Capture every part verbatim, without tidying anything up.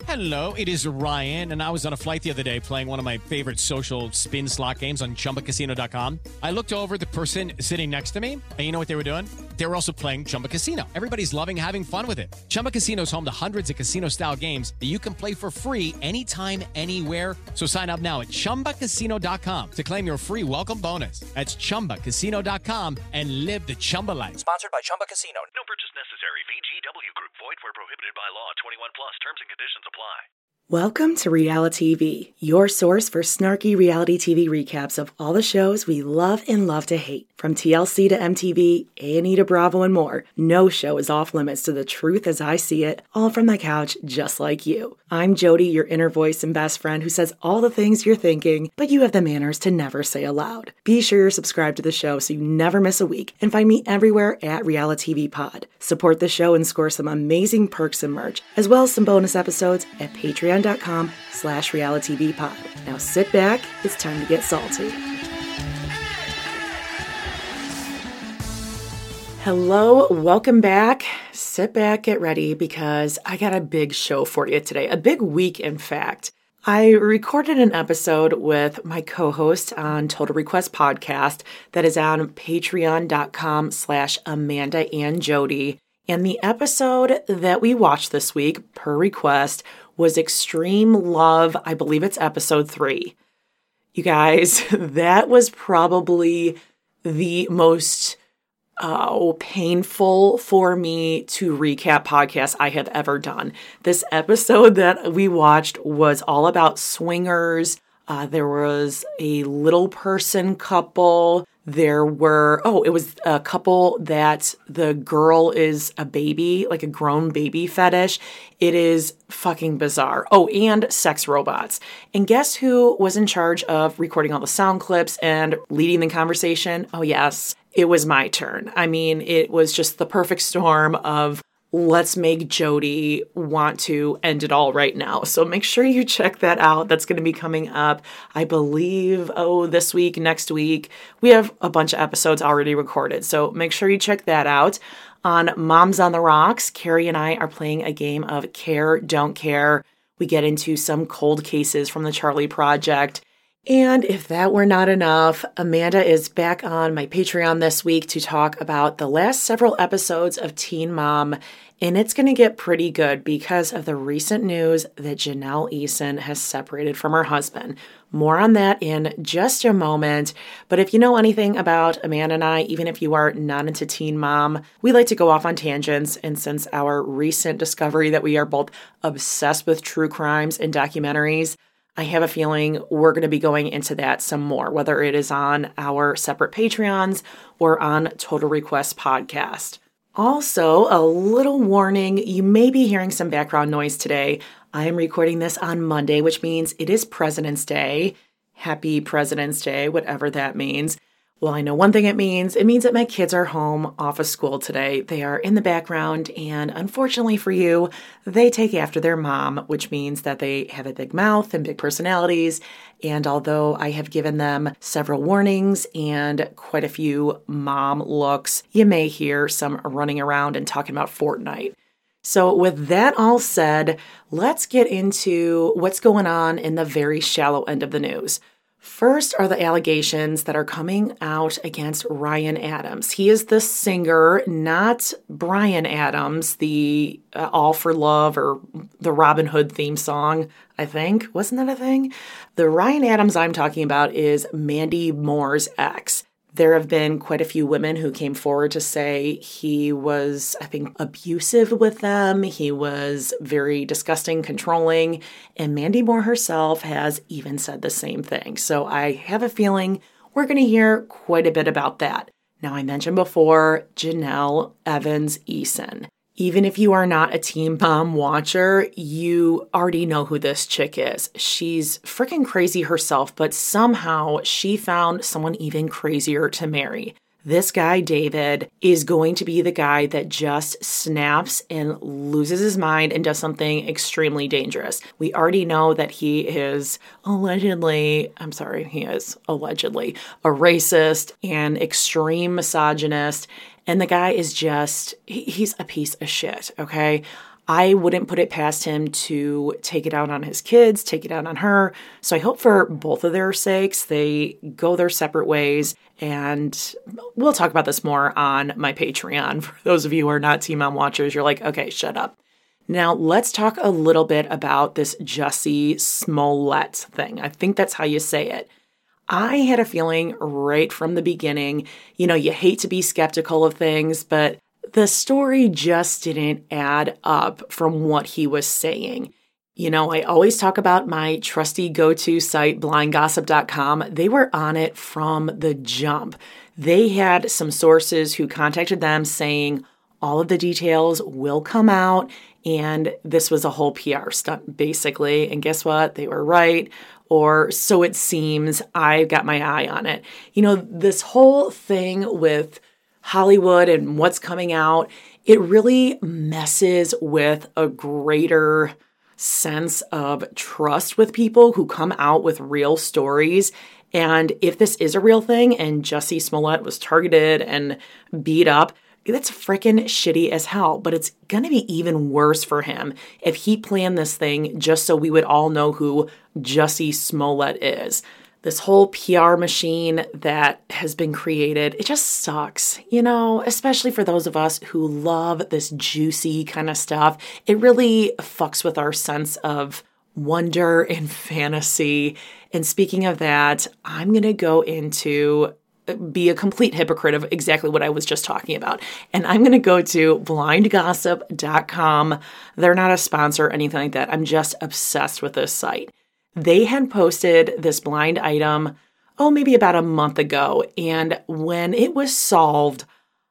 Hello, it is Ryan, and I was on a flight the other day playing one of my favorite social spin slot games on Chumba Casino dot com. I looked over at the person sitting next to me, and you know what they were doing? They were also playing Chumba Casino. Everybody's loving having fun with it. Chumba Casino is home to hundreds of casino-style games that you can play for free anytime, anywhere. So sign up now at Chumba Casino dot com to claim your free welcome bonus. That's Chumba Casino dot com and live the Chumba life. Sponsored by Chumba Casino. No purchase necessary. V G W Group. Void where prohibited by law. twenty-one plus. Terms and conditions apply. Welcome to Reality T V, your source for snarky reality T V recaps of all the shows we love and love to hate. From T L C to M T V, A and E to Bravo and more, no show is off limits to the truth as I see it, all from the couch just like you. I'm Jody, your inner voice and best friend who says all the things you're thinking, but you have the manners to never say aloud. Be sure you're subscribed to the show so you never miss a week, and find me everywhere at Reality T V Pod. Support the show and score some amazing perks and merch, as well as some bonus episodes at patreon.com slash reality TV pod. Now sit back, it's time to get salty. Hello, welcome back. Sit back, get ready, because I got a big show for you today. A big week, in fact. I recorded an episode with my co-host on Total Request Podcast that is on patreon.com slash Amanda and Jody. And the episode that we watched this week, per request, was Extreme Love. I believe it's episode three. You guys, that was probably the most uh, painful for me to recap podcast I have ever done. This episode that we watched was all about swingers. Uh, there was a little person couple. There were, oh, it was a couple that the girl is a baby, like a grown baby fetish. It is fucking bizarre. Oh, and sex robots. And guess who was in charge of recording all the sound clips and leading the conversation? Oh, yes, it was my turn. I mean, it was just the perfect storm of let's make Jody want to end it all right now. So make sure you check that out. That's going to be coming up, I believe, oh, this week, next week. We have a bunch of episodes already recorded. So make sure you check that out. On Moms on the Rocks, Carrie and I are playing a game of Care, Don't Care. We get into some cold cases from the Charlie Project. And if that were not enough, Amanda is back on my Patreon this week to talk about the last several episodes of Teen Mom, and it's going to get pretty good because of the recent news that Janelle Eason has separated from her husband. More on that in just a moment, but if you know anything about Amanda and I, even if you are not into Teen Mom, we like to go off on tangents, and since our recent discovery that we are both obsessed with true crimes and documentaries, I have a feeling we're going to be going into that some more, whether it is on our separate Patreons or on Total Request Podcast. Also, a little warning, you may be hearing some background noise today. I am recording this on Monday, which means it is President's Day. Happy President's Day, whatever that means. Well, I know one thing it means. It means that my kids are home off of school today. They are in the background, and unfortunately for you, they take after their mom, which means that they have a big mouth and big personalities. And although I have given them several warnings and quite a few mom looks, you may hear some running around and talking about Fortnite. So with that all said, let's get into what's going on in the very shallow end of the news. First are the allegations that are coming out against Ryan Adams. He is the singer, not Bryan Adams, the uh, All for Love or the Robin Hood theme song, I think. Wasn't that a thing? The Ryan Adams I'm talking about is Mandy Moore's ex. There have been quite a few women who came forward to say he was, I think, abusive with them. He was very disgusting, controlling, and Mandy Moore herself has even said the same thing. So I have a feeling we're going to hear quite a bit about that. Now, I mentioned before, Janelle Evans Eason. Even if you are not a Teen Mom watcher, you already know who this chick is. She's freaking crazy herself, but somehow she found someone even crazier to marry. This guy, David, is going to be the guy that just snaps and loses his mind and does something extremely dangerous. We already know that he is allegedly, I'm sorry, he is allegedly a racist and extreme misogynist. And the guy is just, he, he's a piece of shit, okay? I wouldn't put it past him to take it out on his kids, take it out on her. So I hope for both of their sakes, they go their separate ways. And we'll talk about this more on my Patreon. For those of you who are not Teen Mom watchers, you're like, okay, shut up. Now, let's talk a little bit about this Jussie Smollett thing. I think that's how you say it. I had a feeling right from the beginning, you know, you hate to be skeptical of things, but the story just didn't add up from what he was saying. You know, I always talk about my trusty go-to site, blind gossip dot com. They were on it from the jump. They had some sources who contacted them saying all of the details will come out, and this was a whole P R stunt, basically. And guess what? They were right. Or so it seems. I've got my eye on it. You know, this whole thing with Hollywood and what's coming out, it really messes with a greater sense of trust with people who come out with real stories. And if this is a real thing and Jussie Smollett was targeted and beat up, that's freaking shitty as hell. But it's going to be even worse for him if he planned this thing just so we would all know who Jussie Smollett is. This whole P R machine that has been created, it just sucks, you know, especially for those of us who love this juicy kind of stuff. It really fucks with our sense of wonder and fantasy. And speaking of that, I'm going to go into be a complete hypocrite of exactly what I was just talking about. And I'm going to go to blind gossip dot com. They're not a sponsor or anything like that. I'm just obsessed with this site. They had posted this blind item, oh, maybe about a month ago. And when it was solved,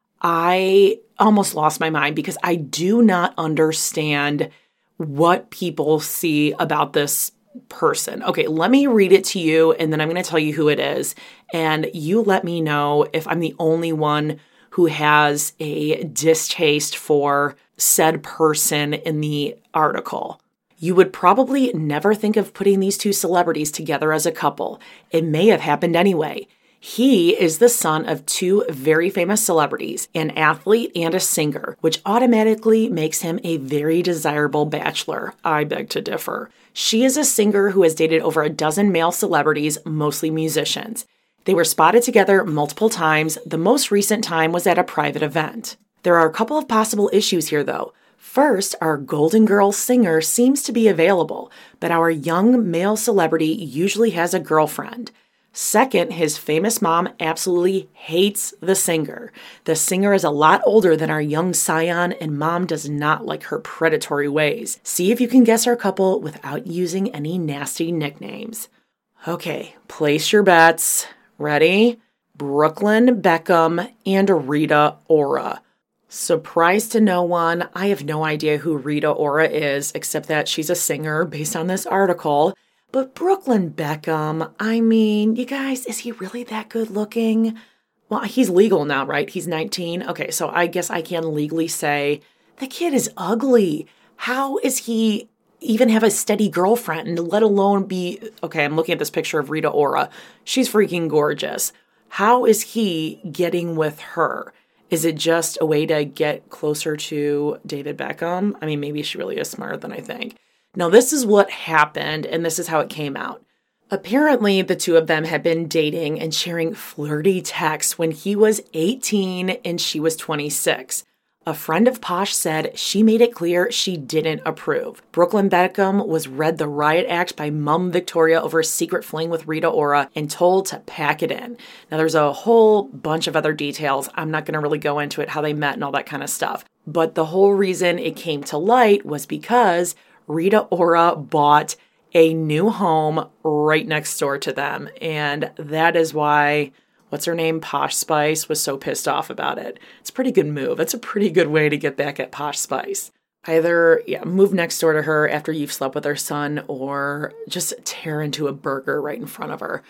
I almost lost my mind because I do not understand what people see about this person. Okay, let me read it to you, and then I'm going to tell you who it is. And you let me know if I'm the only one who has a distaste for said person in the article. You would probably never think of putting these two celebrities together as a couple. It may have happened anyway. He is the son of two very famous celebrities, an athlete and a singer, which automatically makes him a very desirable bachelor. I beg to differ. She is a singer who has dated over a dozen male celebrities, mostly musicians. They were spotted together multiple times. The most recent time was at a private event. There are a couple of possible issues here, though. First, our Golden Girls singer seems to be available, but our young male celebrity usually has a girlfriend. Second, his famous mom absolutely hates the singer. The singer is a lot older than our young scion, and mom does not like her predatory ways. See if you can guess our couple without using any nasty nicknames. Okay, place your bets. Ready? Brooklyn Beckham and Rita Ora. Surprise to no one, I have no idea who Rita Ora is, except that she's a singer based on this article. But Brooklyn Beckham, I mean, you guys, is he really that good looking? Well, he's legal now, right? He's nineteen. Okay, so I guess I can legally say the kid is ugly. How is he even have a steady girlfriend, let alone be... Okay, I'm looking at this picture of Rita Ora. She's freaking gorgeous. How is he getting with her? Is it just a way to get closer to David Beckham? I mean, maybe she really is smarter than I think. Now, this is what happened, and this is how it came out. Apparently, the two of them had been dating and sharing flirty texts when he was eighteen and she was twenty-six. A friend of Posh said she made it clear she didn't approve. Brooklyn Beckham was read the riot act by Mum Victoria over a secret fling with Rita Ora and told to pack it in. Now, there's a whole bunch of other details. I'm not going to really go into it, how they met and all that kind of stuff. But the whole reason it came to light was because Rita Ora bought a new home right next door to them. And that is why, what's her name, Posh Spice, was so pissed off about it. It's a pretty good move. It's a pretty good way to get back at Posh Spice. Either, yeah, move next door to her after you've slept with her son, or just tear into a burger right in front of her.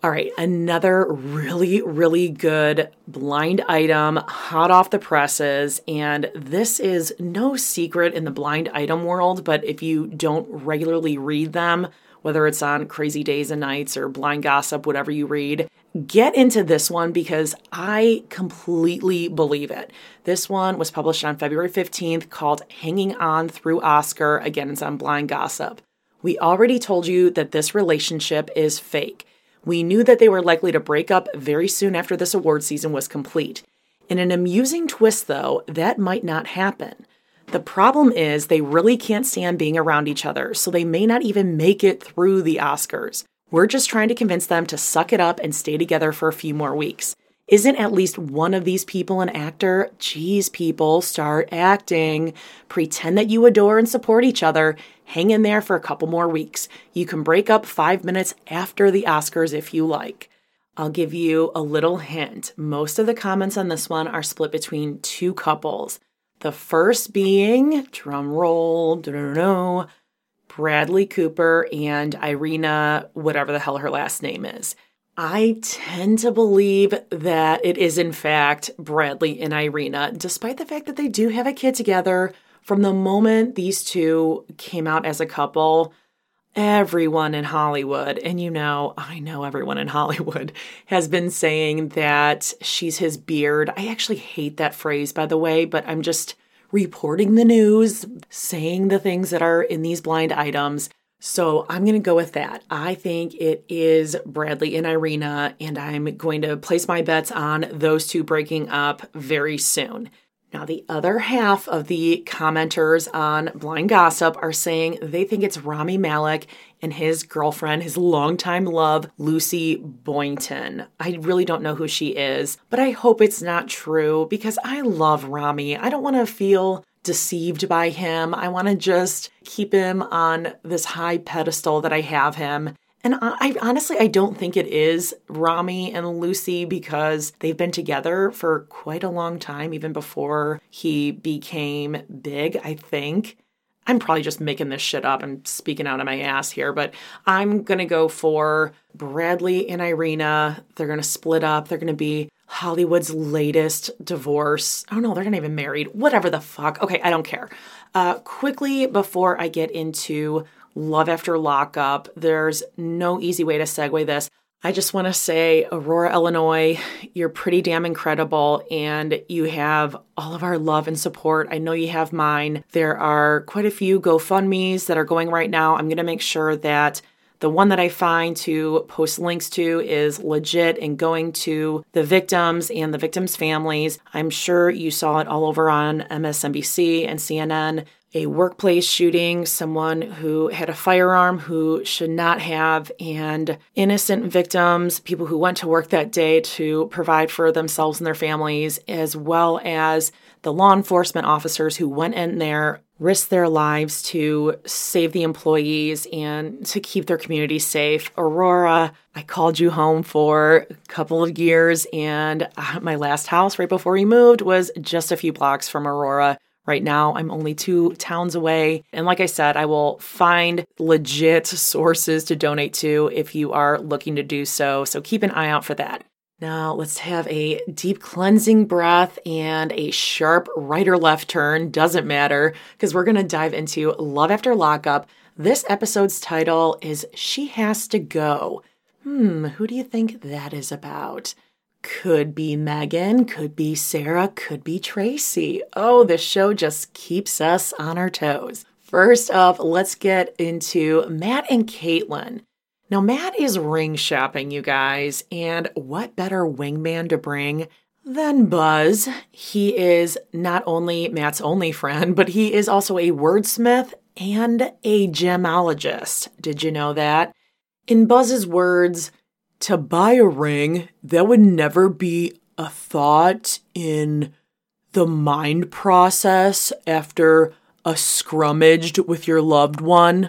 All right, another really, really good blind item, hot off the presses. And this is no secret in the blind item world, but if you don't regularly read them, whether it's on Crazy Days and Nights or Blind Gossip, whatever you read, get into this one because I completely believe it. This one was published on February fifteenth called Hanging On Through Oscar. Again, it's on Blind Gossip. We already told you that this relationship is fake. We knew that they were likely to break up very soon after this award season was complete. In an amusing twist, though, that might not happen. The problem is they really can't stand being around each other, so they may not even make it through the Oscars. We're just trying to convince them to suck it up and stay together for a few more weeks. Isn't at least one of these people an actor? Geez, people, start acting. Pretend that you adore and support each other. Hang in there for a couple more weeks. You can break up five minutes after the Oscars if you like. I'll give you a little hint. Most of the comments on this one are split between two couples. The first being, drum roll, da-da-da, Bradley Cooper and Irina, whatever the hell her last name is. I tend to believe that it is in fact Bradley and Irina, despite the fact that they do have a kid together. From the moment these two came out as a couple, everyone in Hollywood, and you know, I know everyone in Hollywood, has been saying that she's his beard. I actually hate that phrase, by the way, but I'm just reporting the news, saying the things that are in these blind items. So I'm going to go with that. I think it is Bradley and Irina, and I'm going to place my bets on those two breaking up very soon. Now, the other half of the commenters on Blind Gossip are saying they think it's Rami Malek and his girlfriend, his longtime love, Lucy Boynton. I really don't know who she is, but I hope it's not true because I love Rami. I don't want to feel deceived by him. I want to just keep him on this high pedestal that I have him. And I, I honestly, I don't think it is Rami and Lucy because they've been together for quite a long time, even before he became big, I think. I'm probably just making this shit up and speaking out of my ass here, but I'm going to go for Bradley and Irina. They're going to split up. They're going to be Hollywood's latest divorce. Oh no, they're not even married. Whatever the fuck. Okay, I don't care. Uh, quickly, before I get into Love After Lockup, there's no easy way to segue this. I just want to say, Aurora, Illinois, you're pretty damn incredible, and you have all of our love and support. I know you have mine. There are quite a few GoFundMes that are going right now. I'm going to make sure that the one that I find to post links to is legit and going to the victims and the victims' families. I'm sure you saw it all over on M S N B C and C N N. A workplace shooting, someone who had a firearm who should not have, and innocent victims, people who went to work that day to provide for themselves and their families, as well as the law enforcement officers who went in there, risked their lives to save the employees and to keep their community safe. Aurora, I called you home for a couple of years, and my last house right before we moved was just a few blocks from Aurora. Right now, I'm only two towns away. And like I said, I will find legit sources to donate to if you are looking to do so. So keep an eye out for that. Now, let's have a deep cleansing breath and a sharp right or left turn. Doesn't matter, because we're going to dive into Love After Lockup. This episode's title is She Has to Go. Hmm, who do you think that is about? Could be Megan, could be Sarah, could be Tracy. Oh, this show just keeps us on our toes. First up, let's get into Matt and Caitlin. Now, Matt is ring shopping, you guys, and what better wingman to bring than Buzz? He is not only Matt's only friend, but he is also a wordsmith and a gemologist. Did you know that? In Buzz's words, to buy a ring, that would never be a thought in the mind process after a scrummaged with your loved one.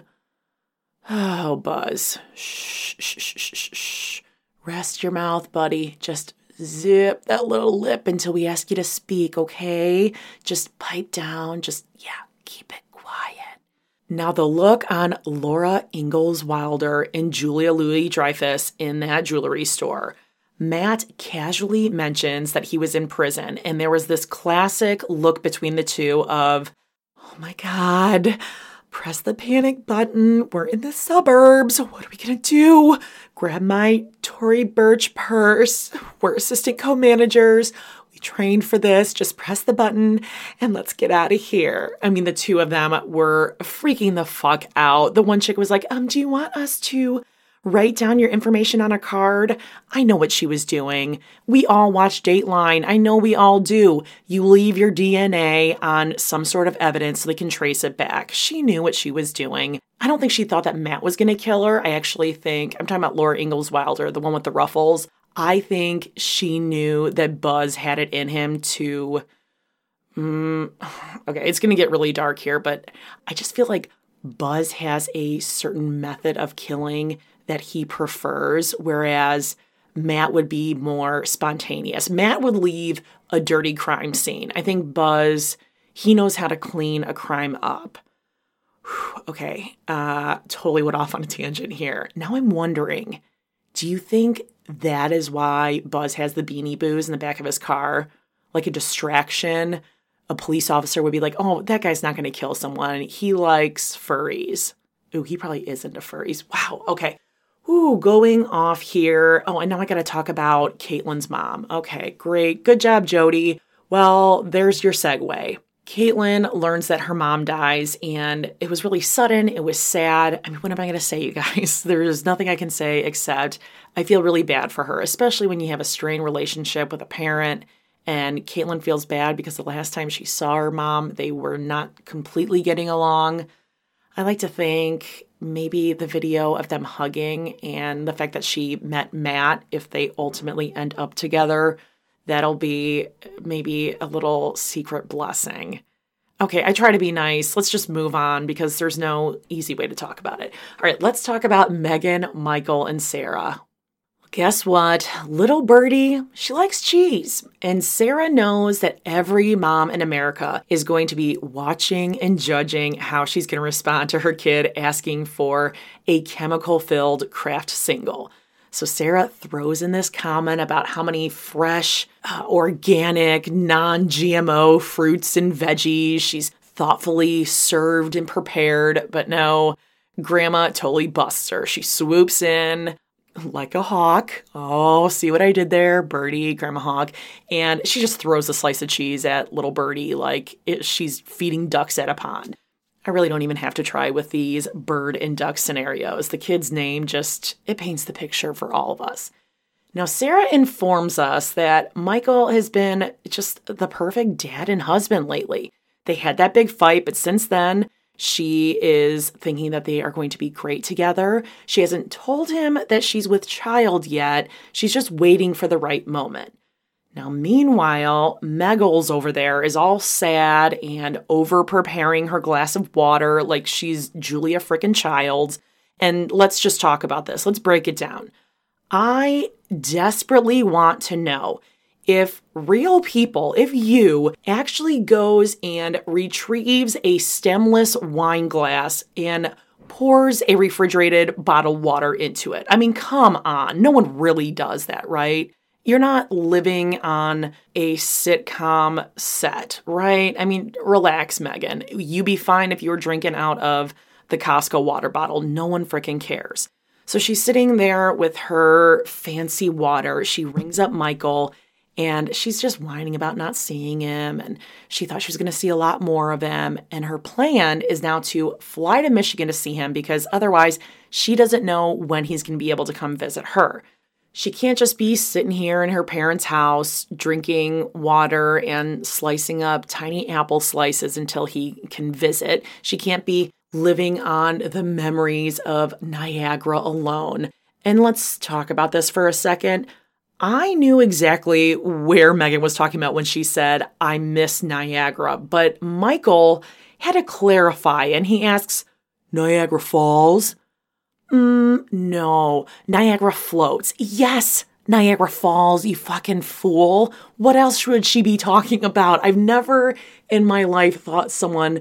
Oh, Buzz. Shh, shh, shh, shh, shh. Rest your mouth, buddy. Just zip that little lip until we ask you to speak, okay? Just pipe down. Just, yeah, keep it quiet. Now, the look on Laura Ingalls Wilder and Julia Louis-Dreyfus in that jewelry store. Matt casually mentions that he was in prison, and there was this classic look between the two of, oh my God, press the panic button. We're in the suburbs. What are we going to do? Grab my Tory Burch purse. We're assistant co-managers. We trained for this. Just press the button and let's get out of here. I mean, the two of them were freaking the fuck out. The one chick was like, um, do you want us to write down your information on a card? I know what she was doing. We all watch Dateline. I know we all do. You leave your D N A on some sort of evidence so they can trace it back. She knew what she was doing. I don't think she thought that Matt was going to kill her. I actually think, I'm talking about Laura Ingalls Wilder, the one with the ruffles. I think she knew that Buzz had it in him to, mm, okay, it's going to get really dark here, but I just feel like Buzz has a certain method of killing that he prefers, whereas Matt would be more spontaneous. Matt would leave a dirty crime scene. I think Buzz, he knows how to clean a crime up. Whew, okay, uh, totally went off on a tangent here. Now I'm wondering, do you think that is why Buzz has the Beanie Boos in the back of his car? Like a distraction? A police officer would be like, oh, that guy's not going to kill someone. He likes furries. Ooh, he probably is into furries. Wow, okay. Ooh, going off here. Oh, and now I got to talk about Caitlin's mom. Okay, great. Good job, Jody. Well, there's your segue. Caitlin learns that her mom dies, and it was really sudden. It was sad. I mean, what am I going to say, you guys? There's nothing I can say except I feel really bad for her, especially when you have a strained relationship with a parent. And Caitlin feels bad because the last time she saw her mom, they were not completely getting along. I like to think maybe the video of them hugging and the fact that she met Matt, if they ultimately end up together, that'll be maybe a little secret blessing. Okay, I try to be nice. Let's just move on because there's no easy way to talk about it. All right, let's talk about Megan, Michael, and Sarah. Guess what? Little birdie, she likes cheese. And Sarah knows that every mom in America is going to be watching and judging how she's going to respond to her kid asking for a chemical-filled Kraft single. So Sarah throws in this comment about how many fresh, uh, organic, non-G M O fruits and veggies she's thoughtfully served and prepared. But no, Grandma totally busts her. She swoops in like a hawk. Oh, see what I did there? Birdie, Grandma Hawk. And she just throws a slice of cheese at little Birdie like it, she's feeding ducks at a pond. I really don't even have to try with these bird and duck scenarios. The kid's name just, it paints the picture for all of us. Now, Sarah informs us that Michael has been just the perfect dad and husband lately. They had that big fight, but since then, she is thinking that they are going to be great together. She hasn't told him that she's with child yet. She's just waiting for the right moment. Now, meanwhile, Meggles over there is all sad and over-preparing her glass of water like she's Julia frickin' Childs. And let's just talk about this. Let's break it down. I desperately want to know if real people, if you actually goes and retrieves a stemless wine glass and pours a refrigerated bottled water into it. I mean, come on. No one really does that, right? You're not living on a sitcom set, right? I mean, relax, Megan. You'd be fine if you were drinking out of the Costco water bottle. No one freaking cares. So she's sitting there with her fancy water. She rings up Michael, and she's just whining about not seeing him, and she thought she was going to see a lot more of him. And her plan is now to fly to Michigan to see him because otherwise she doesn't know when he's going to be able to come visit her. She can't just be sitting here in her parents' house drinking water and slicing up tiny apple slices until he can visit. She can't be living on the memories of Niagara alone. And let's talk about this for a second. I knew exactly where Megan was talking about when she said, I miss Niagara, but Michael had to clarify, and he asks, Niagara Falls? Mm, no, Niagara floats. Yes, Niagara Falls, you fucking fool. What else should she be talking about? I've never in my life thought someone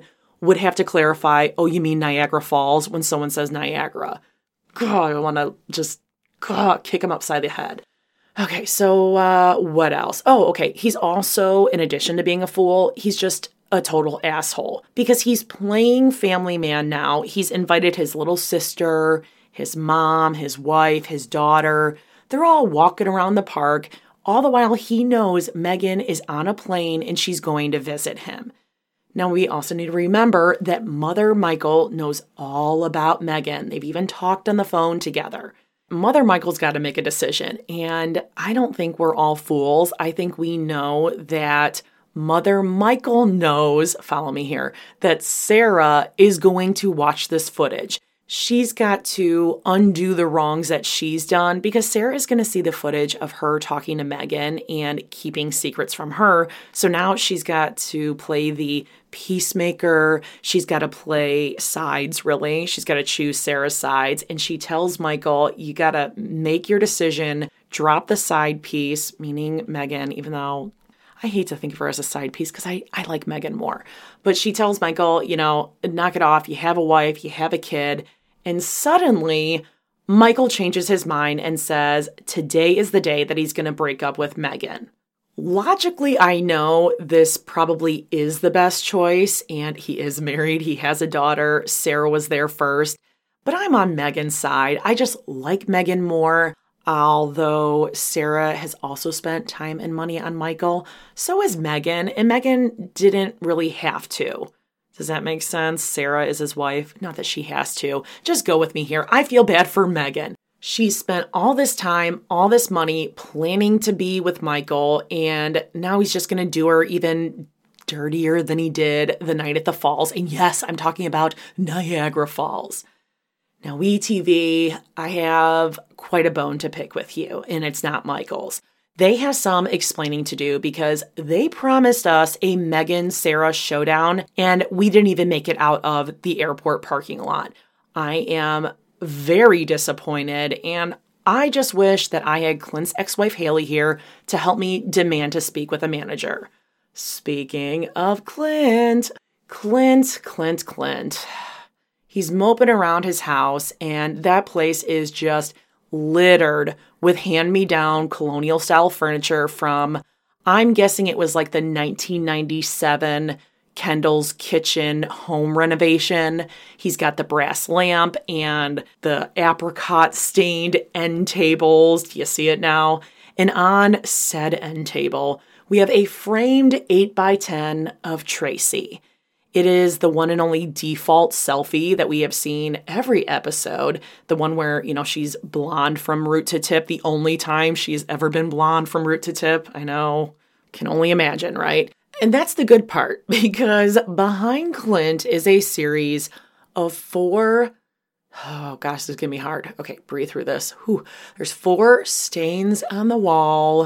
would have to clarify, oh, you mean Niagara Falls when someone says Niagara. God, I want to just God, kick him upside the head. Okay, so uh, what else? Oh, okay. He's also, in addition to being a fool, he's just a total asshole because he's playing family man now. He's invited his little sister, his mom, his wife, his daughter. They're all walking around the park, all the while he knows Megan is on a plane and she's going to visit him. Now, we also need to remember that Mother Michael knows all about Megan. They've even talked on the phone together. Mother Michael's got to make a decision, and I don't think we're all fools. I think we know that Mother Michael knows, follow me here, that Sarah is going to watch this footage. She's got to undo the wrongs that she's done because Sarah is going to see the footage of her talking to Megan and keeping secrets from her. So now she's got to play the peacemaker. She's got to play sides, really. She's got to choose Sarah's sides. And she tells Michael, you got to make your decision, drop the side piece, meaning Megan, even though I hate to think of her as a side piece because I, I like Megan more. But she tells Michael, you know, knock it off. You have a wife, you have a kid. And suddenly, Michael changes his mind and says, today is the day that he's going to break up with Megan. Logically, I know this probably is the best choice, and he is married. He has a daughter. Sarah was there first. But I'm on Megan's side. I just like Megan more. Although Sarah has also spent time and money on Michael, so has Megan, and Megan didn't really have to. Does that make sense? Sarah is his wife. Not that she has to. Just go with me here. I feel bad for Megan. She spent all this time, all this money planning to be with Michael, and now he's just going to do her even dirtier than he did the night at the falls. And yes, I'm talking about Niagara Falls. Now, W E T V, I have quite a bone to pick with you, and it's not Michael's. They have some explaining to do because they promised us a Megan-Sarah showdown, and we didn't even make it out of the airport parking lot. I am very disappointed, and I just wish that I had Clint's ex-wife Haley here to help me demand to speak with a manager. Speaking of Clint, Clint, Clint, Clint. He's moping around his house, and that place is just littered with hand-me-down colonial-style furniture from, I'm guessing it was like the nineteen ninety-seven Kendall's Kitchen home renovation. He's got the brass lamp and the apricot-stained end tables. Do you see it now? And on said end table, we have a framed eight by ten of Tracy. It is the one and only default selfie that we have seen every episode. The one where, you know, she's blonde from root to tip. The only time she's ever been blonde from root to tip. I know, can only imagine, right? And that's the good part, because behind Clint is a series of four, oh gosh, this is going to be hard. Okay, breathe through this. Whew. There's four stains on the wall.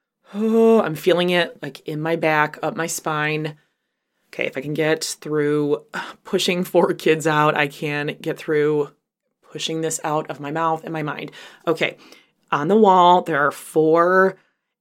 Oh, I'm feeling it like in my back, up my spine. Okay, if I can get through pushing four kids out, I can get through pushing this out of my mouth and my mind. Okay, on the wall, there are four,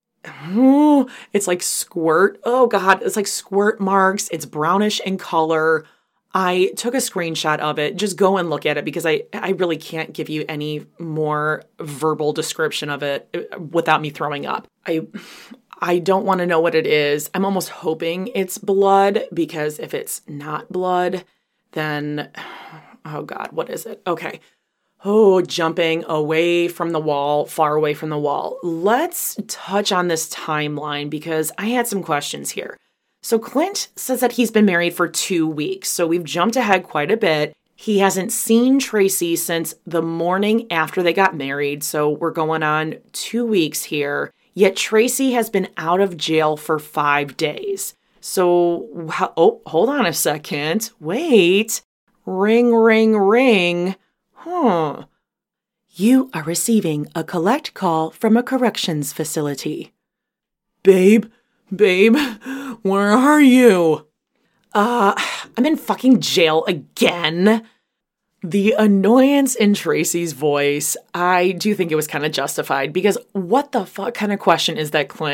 oh, it's like squirt. Oh God, it's like squirt marks. It's brownish in color. I took a screenshot of it. Just go and look at it because I, I really can't give you any more verbal description of it without me throwing up. I... I don't want to know what it is. I'm almost hoping it's blood because if it's not blood, then, oh God, what is it? Okay. Oh, jumping away from the wall, far away from the wall. Let's touch on this timeline because I had some questions here. So Clint says that he's been married for two weeks. So we've jumped ahead quite a bit. He hasn't seen Tracy since the morning after they got married. So we're going on two weeks here. Yet Tracy has been out of jail for five days. So, oh, hold on a second. Wait. Ring, ring, ring. Huh. You are receiving a collect call from a corrections facility. Babe, babe, where are you? Uh, I'm in fucking jail again. The annoyance in Tracy's voice, I do think it was kind of justified because what the fuck kind of question is that, Clint?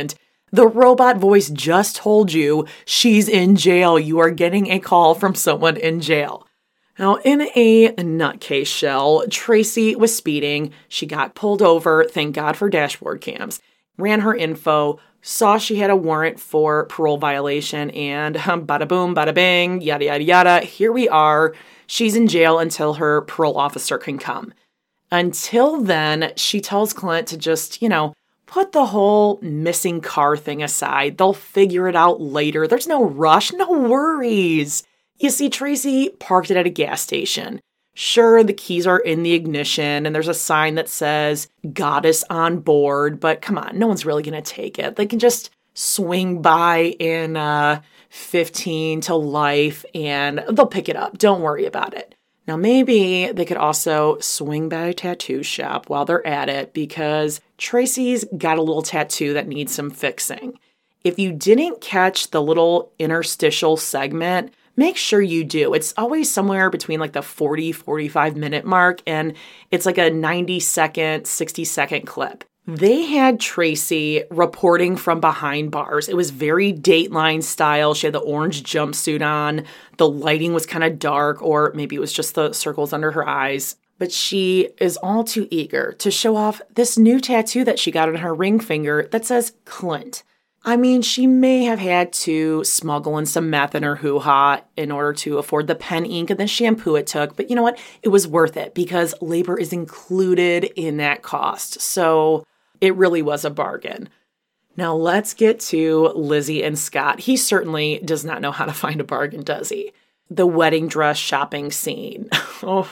The robot voice just told you she's in jail. You are getting a call from someone in jail. Now, in a nutcase shell, Tracy was speeding. She got pulled over, thank God for dashboard cams, ran her info, saw she had a warrant for parole violation, and um, bada boom, bada bing, yada, yada, yada. Here we are. She's in jail until her parole officer can come. Until then, she tells Clint to just, you know, put the whole missing car thing aside. They'll figure it out later. There's no rush, no worries. You see, Tracy parked it at a gas station. Sure, the keys are in the ignition and there's a sign that says goddess on board, but come on, no one's really going to take it. They can just swing by in uh, fifteen to life and they'll pick it up. Don't worry about it. Now, maybe they could also swing by a tattoo shop while they're at it because Tracy's got a little tattoo that needs some fixing. If you didn't catch the little interstitial segment, make sure you do. It's always somewhere between like the forty, forty-five minute mark, and it's like a ninety second, sixty second clip. They had Tracy reporting from behind bars. It was very Dateline style. She had the orange jumpsuit on. The lighting was kind of dark, or maybe it was just the circles under her eyes. But she is all too eager to show off this new tattoo that she got on her ring finger that says Clint. I mean, she may have had to smuggle in some meth in her hoo-ha in order to afford the pen ink and the shampoo it took. But you know what? It was worth it because labor is included in that cost. So it really was a bargain. Now let's get to Lizzie and Scott. He certainly does not know how to find a bargain, does he? The wedding dress shopping scene. Oh,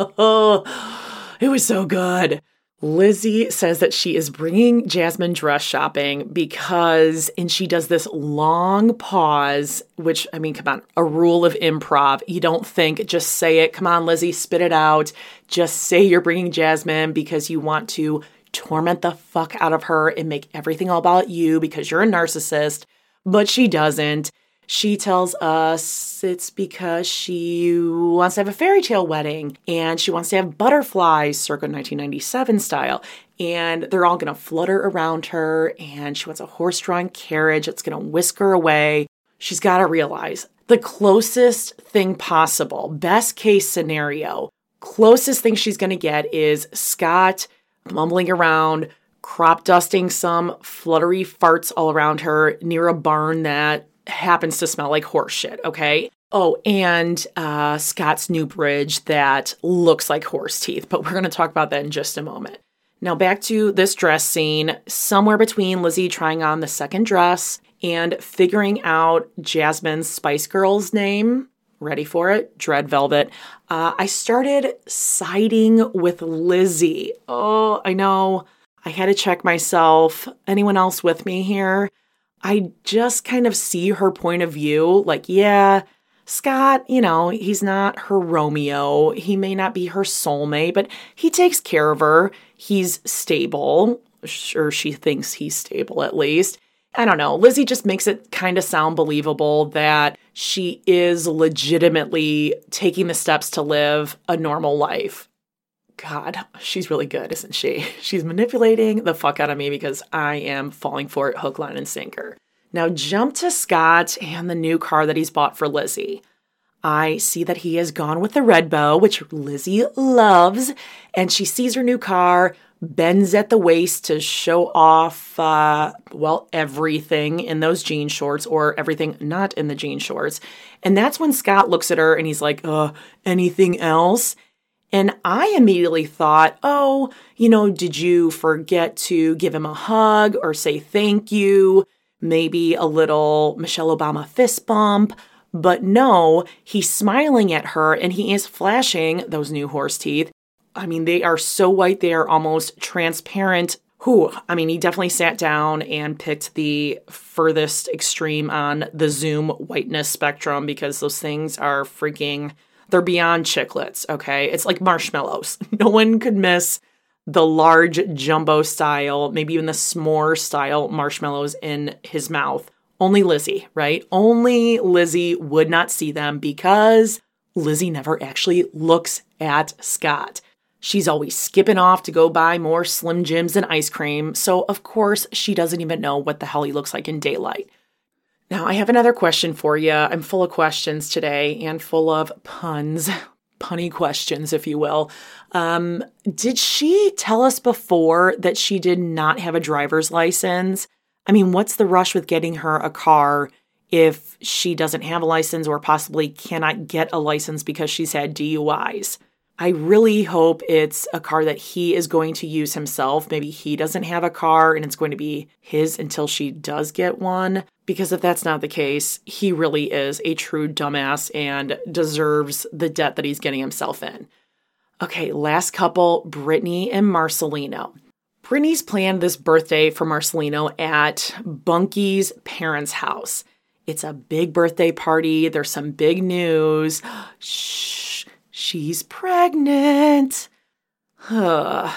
it was so good. Lizzie says that she is bringing Jasmine dress shopping because, and she does this long pause, which, I mean, come on, a rule of improv. You don't think, just say it. Come on, Lizzie, spit it out. Just say you're bringing Jasmine because you want to torment the fuck out of her and make everything all about you because you're a narcissist. But she doesn't. She tells us it's because she wants to have a fairy tale wedding and she wants to have butterflies circa nineteen ninety-seven style. And they're all going to flutter around her and she wants a horse-drawn carriage that's going to whisk her away. She's got to realize the closest thing possible, best case scenario, closest thing she's going to get is Scott mumbling around, crop dusting some fluttery farts all around her near a barn that happens to smell like horse shit, okay? Oh, and uh, Scott's new bridge that looks like horse teeth, but we're going to talk about that in just a moment. Now back to this dress scene, somewhere between Lizzie trying on the second dress and figuring out Jasmine's Spice Girls name. Ready for it? Dread Velvet. Uh, I started siding with Lizzie. Oh, I know. I had to check myself. Anyone else with me here? I just kind of see her point of view. Like, yeah, Scott, you know, he's not her Romeo. He may not be her soulmate, but he takes care of her. He's stable. Or she thinks he's stable at least. I don't know. Lizzie just makes it kind of sound believable that she is legitimately taking the steps to live a normal life. God, she's really good, isn't she? She's manipulating the fuck out of me because I am falling for it hook, line, and sinker. Now jump to Scott and the new car that he's bought for Lizzie. I see that he has gone with the red bow, which Lizzie loves, and she sees her new car, bends at the waist to show off, uh, well, everything in those jean shorts or everything not in the jean shorts. And that's when Scott looks at her and he's like, uh, anything else? And I immediately thought, oh, you know, did you forget to give him a hug or say thank you? Maybe a little Michelle Obama fist bump. But no, he's smiling at her and he is flashing those new horse teeth. I mean, they are so white, they are almost transparent. Whew. I mean, he definitely sat down and picked the furthest extreme on the Zoom whiteness spectrum because those things are freaking, they're beyond chiclets, okay? It's like marshmallows. No one could miss the large jumbo style, maybe even the s'more style marshmallows in his mouth. Only Lizzie, right? Only Lizzie would not see them because Lizzie never actually looks at Scott. She's always skipping off to go buy more Slim Jims and ice cream, so of course she doesn't even know what the hell he looks like in daylight. Now, I have another question for you. I'm full of questions today and full of puns, punny questions, if you will. Um, did she tell us before that she did not have a driver's license? I mean, what's the rush with getting her a car if she doesn't have a license or possibly cannot get a license because she's had D U Is? I really hope it's a car that he is going to use himself. Maybe he doesn't have a car and it's going to be his until she does get one. Because if that's not the case, he really is a true dumbass and deserves the debt that he's getting himself in. Okay, last couple, Brittany and Marcelino. Brittany's planned this birthday for Marcelino at Bunky's parents' house. It's a big birthday party. There's some big news. Shh. She's pregnant. I'm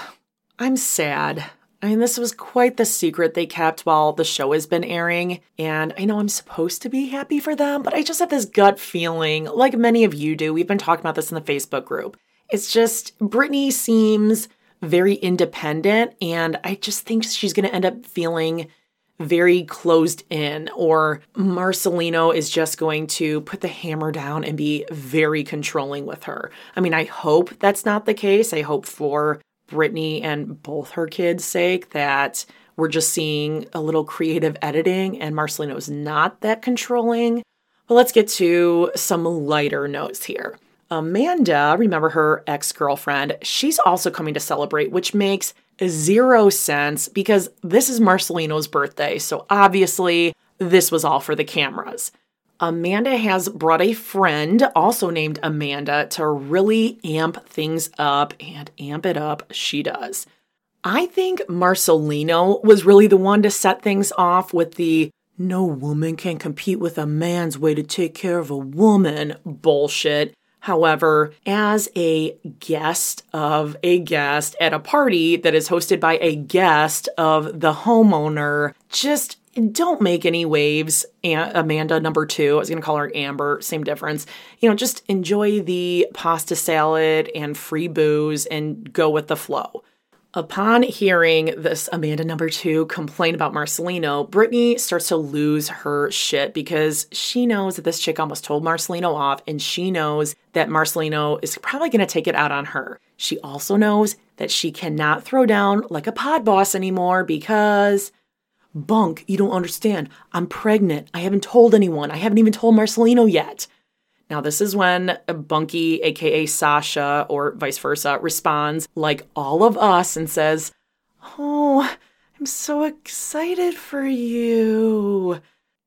sad. I mean, this was quite the secret they kept while the show has been airing. And I know I'm supposed to be happy for them, but I just have this gut feeling, like many of you do. We've been talking about this in the Facebook group. It's just, Brittany seems very independent, and I just think she's going to end up feeling very closed in, or Marcelino is just going to put the hammer down and be very controlling with her. I mean, I hope that's not the case. I hope for Brittany and both her kids' sake that we're just seeing a little creative editing and Marcelino is not that controlling. But let's get to some lighter notes here. Amanda, remember her ex-girlfriend, she's also coming to celebrate, which makes zero sense because this is Marcelino's birthday. So obviously this was all for the cameras. Amanda has brought a friend, also named Amanda, to really amp things up, and amp it up she does. I think Marcelino was really the one to set things off with the "no woman can compete with a man's way to take care of a woman" bullshit. However, as a guest of a guest at a party that is hosted by a guest of the homeowner, just don't make any waves. Amanda number two, I was going to call her Amber, same difference. You know, just enjoy the pasta salad and free booze and go with the flow. Upon hearing this Amanda number two complain about Marcelino, Brittany starts to lose her shit because she knows that this chick almost told Marcelino off, and she knows that Marcelino is probably going to take it out on her. She also knows that she cannot throw down like a pod boss anymore because, Bunk, you don't understand. I'm pregnant. I haven't told anyone. I haven't even told Marcelino yet. Now, this is when Bunky, aka Sasha, or vice versa, responds like all of us and says, "Oh, I'm so excited for you."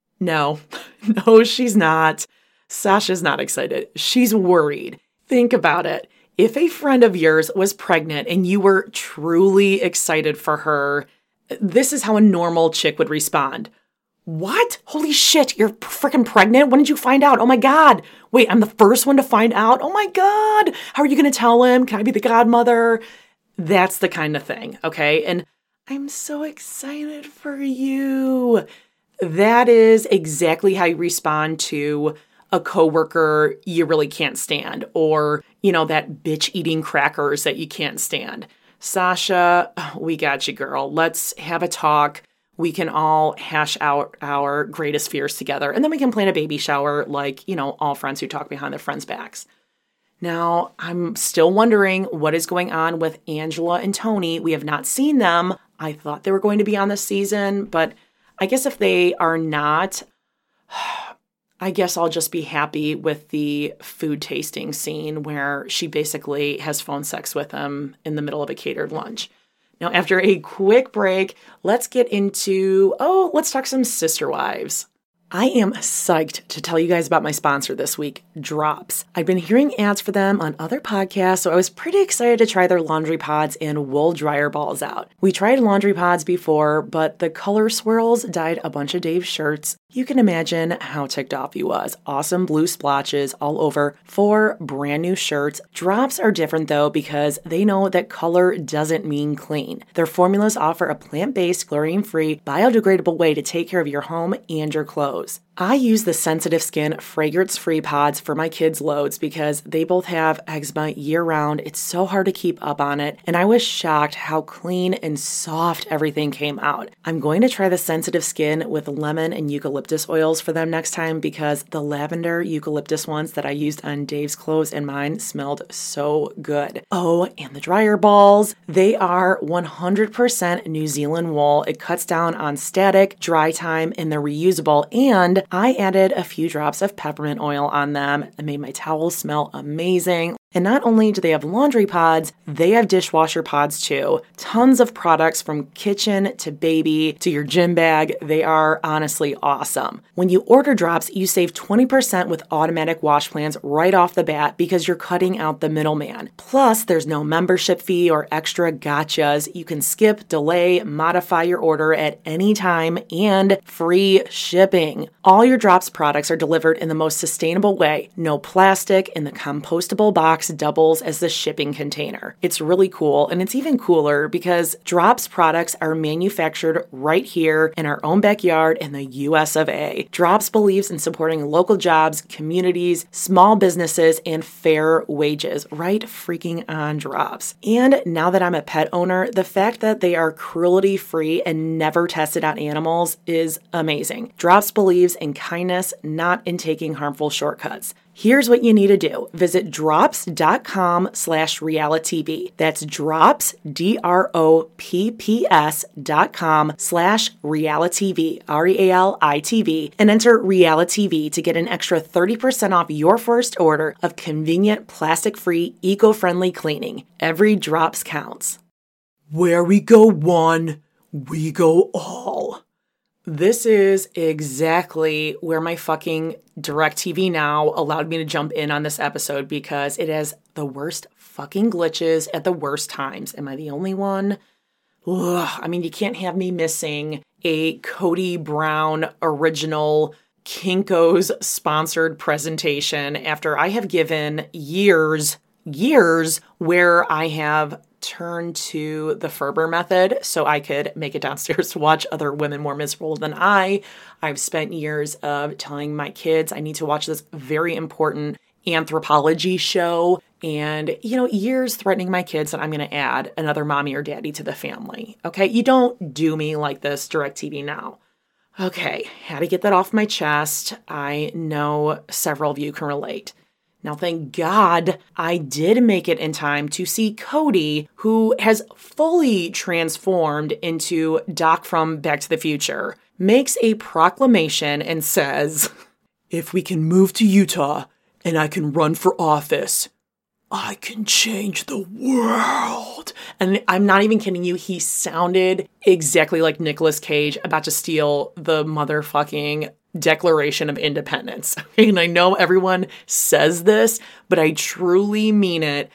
No, no, she's not. Sasha's not excited. She's worried. Think about it. If a friend of yours was pregnant and you were truly excited for her, this is how a normal chick would respond. "What? Holy shit, you're freaking pregnant? When did you find out? Oh my God. Wait, I'm the first one to find out? Oh my God. How are you going to tell him? Can I be the godmother?" That's the kind of thing, okay? And "I'm so excited for you." That is exactly how you respond to a coworker you really can't stand, or, you know, that bitch eating crackers that you can't stand. Sasha, we got you, girl. Let's have a talk. We can all hash out our greatest fears together, and then we can plan a baby shower like, you know, all friends who talk behind their friends' backs. Now, I'm still wondering what is going on with Angela and Tony. We have not seen them. I thought they were going to be on this season, but I guess if they are not, I guess I'll just be happy with the food tasting scene where she basically has phone sex with him in the middle of a catered lunch. Now, after a quick break, let's get into, oh, let's talk some Sister Wives. I am psyched to tell you guys about my sponsor this week, Drops. I've been hearing ads for them on other podcasts, so I was pretty excited to try their laundry pods and wool dryer balls out. We tried laundry pods before, but the color swirls dyed a bunch of Dave's shirts. You can imagine how ticked off he was. Awesome blue splotches all over four brand new shirts. Drops are different though because they know that color doesn't mean clean. Their formulas offer a plant-based, chlorine-free, biodegradable way to take care of your home and your clothes. I use the Sensitive Skin fragrance-free pods for my kids' loads because they both have eczema year-round. It's so hard to keep up on it, and I was shocked how clean and soft everything came out. I'm going to try the Sensitive Skin with lemon and eucalyptus oils for them next time because the lavender eucalyptus ones that I used on Dave's clothes and mine smelled so good. Oh, and the dryer balls. They are one hundred percent New Zealand wool. It cuts down on static, dry time, and they're reusable, and I added a few drops of peppermint oil on them and made my towels smell amazing. And not only do they have laundry pods, they have dishwasher pods too. Tons of products from kitchen to baby to your gym bag. They are honestly awesome. When you order Drops, you save twenty percent with automatic wash plans right off the bat because you're cutting out the middleman. Plus, there's no membership fee or extra gotchas. You can skip, delay, modify your order at any time, and free shipping. All your Drops products are delivered in the most sustainable way. No plastic, and the compostable box doubles as the shipping container. It's really cool, and it's even cooler because Drops products are manufactured right here in our own backyard in the U S of A. Drops believes in supporting local jobs, communities, small businesses, and fair wages. Right freaking on, Drops. And now that I'm a pet owner, the fact that they are cruelty-free and never tested on animals is amazing. Drops believes in kindness, not in taking harmful shortcuts. Here's what you need to do. Visit drops.com slash realitv. That's drops, D R O P P S dot com slash realitv, R E A L I T V, and enter realitv to get an extra thirty percent off your first order of convenient, plastic-free, eco-friendly cleaning. Every Drops counts. Where we go one, we go all. This is exactly where my fucking DirecTV Now allowed me to jump in on this episode because it has the worst fucking glitches at the worst times. Am I the only one? Ugh, I mean, you can't have me missing a Cody Brown original Kinko's sponsored presentation after I have given years, years where I have turn to the Ferber method so I could make it downstairs to watch other women more miserable than I. I've spent years of telling my kids I need to watch this very important anthropology show and, you know, years threatening my kids that I'm going to add another mommy or daddy to the family. Okay, you don't do me like this, DirecTV Now. Okay, had to get that off my chest. I know several of you can relate. Now, thank God I did make it in time to see Cody, who has fully transformed into Doc from Back to the Future, makes a proclamation and says, "If we can move to Utah and I can run for office, I can change the world." And I'm not even kidding you. He sounded exactly like Nicolas Cage about to steal the motherfucking Declaration of Independence. And I know everyone says this, but I truly mean it.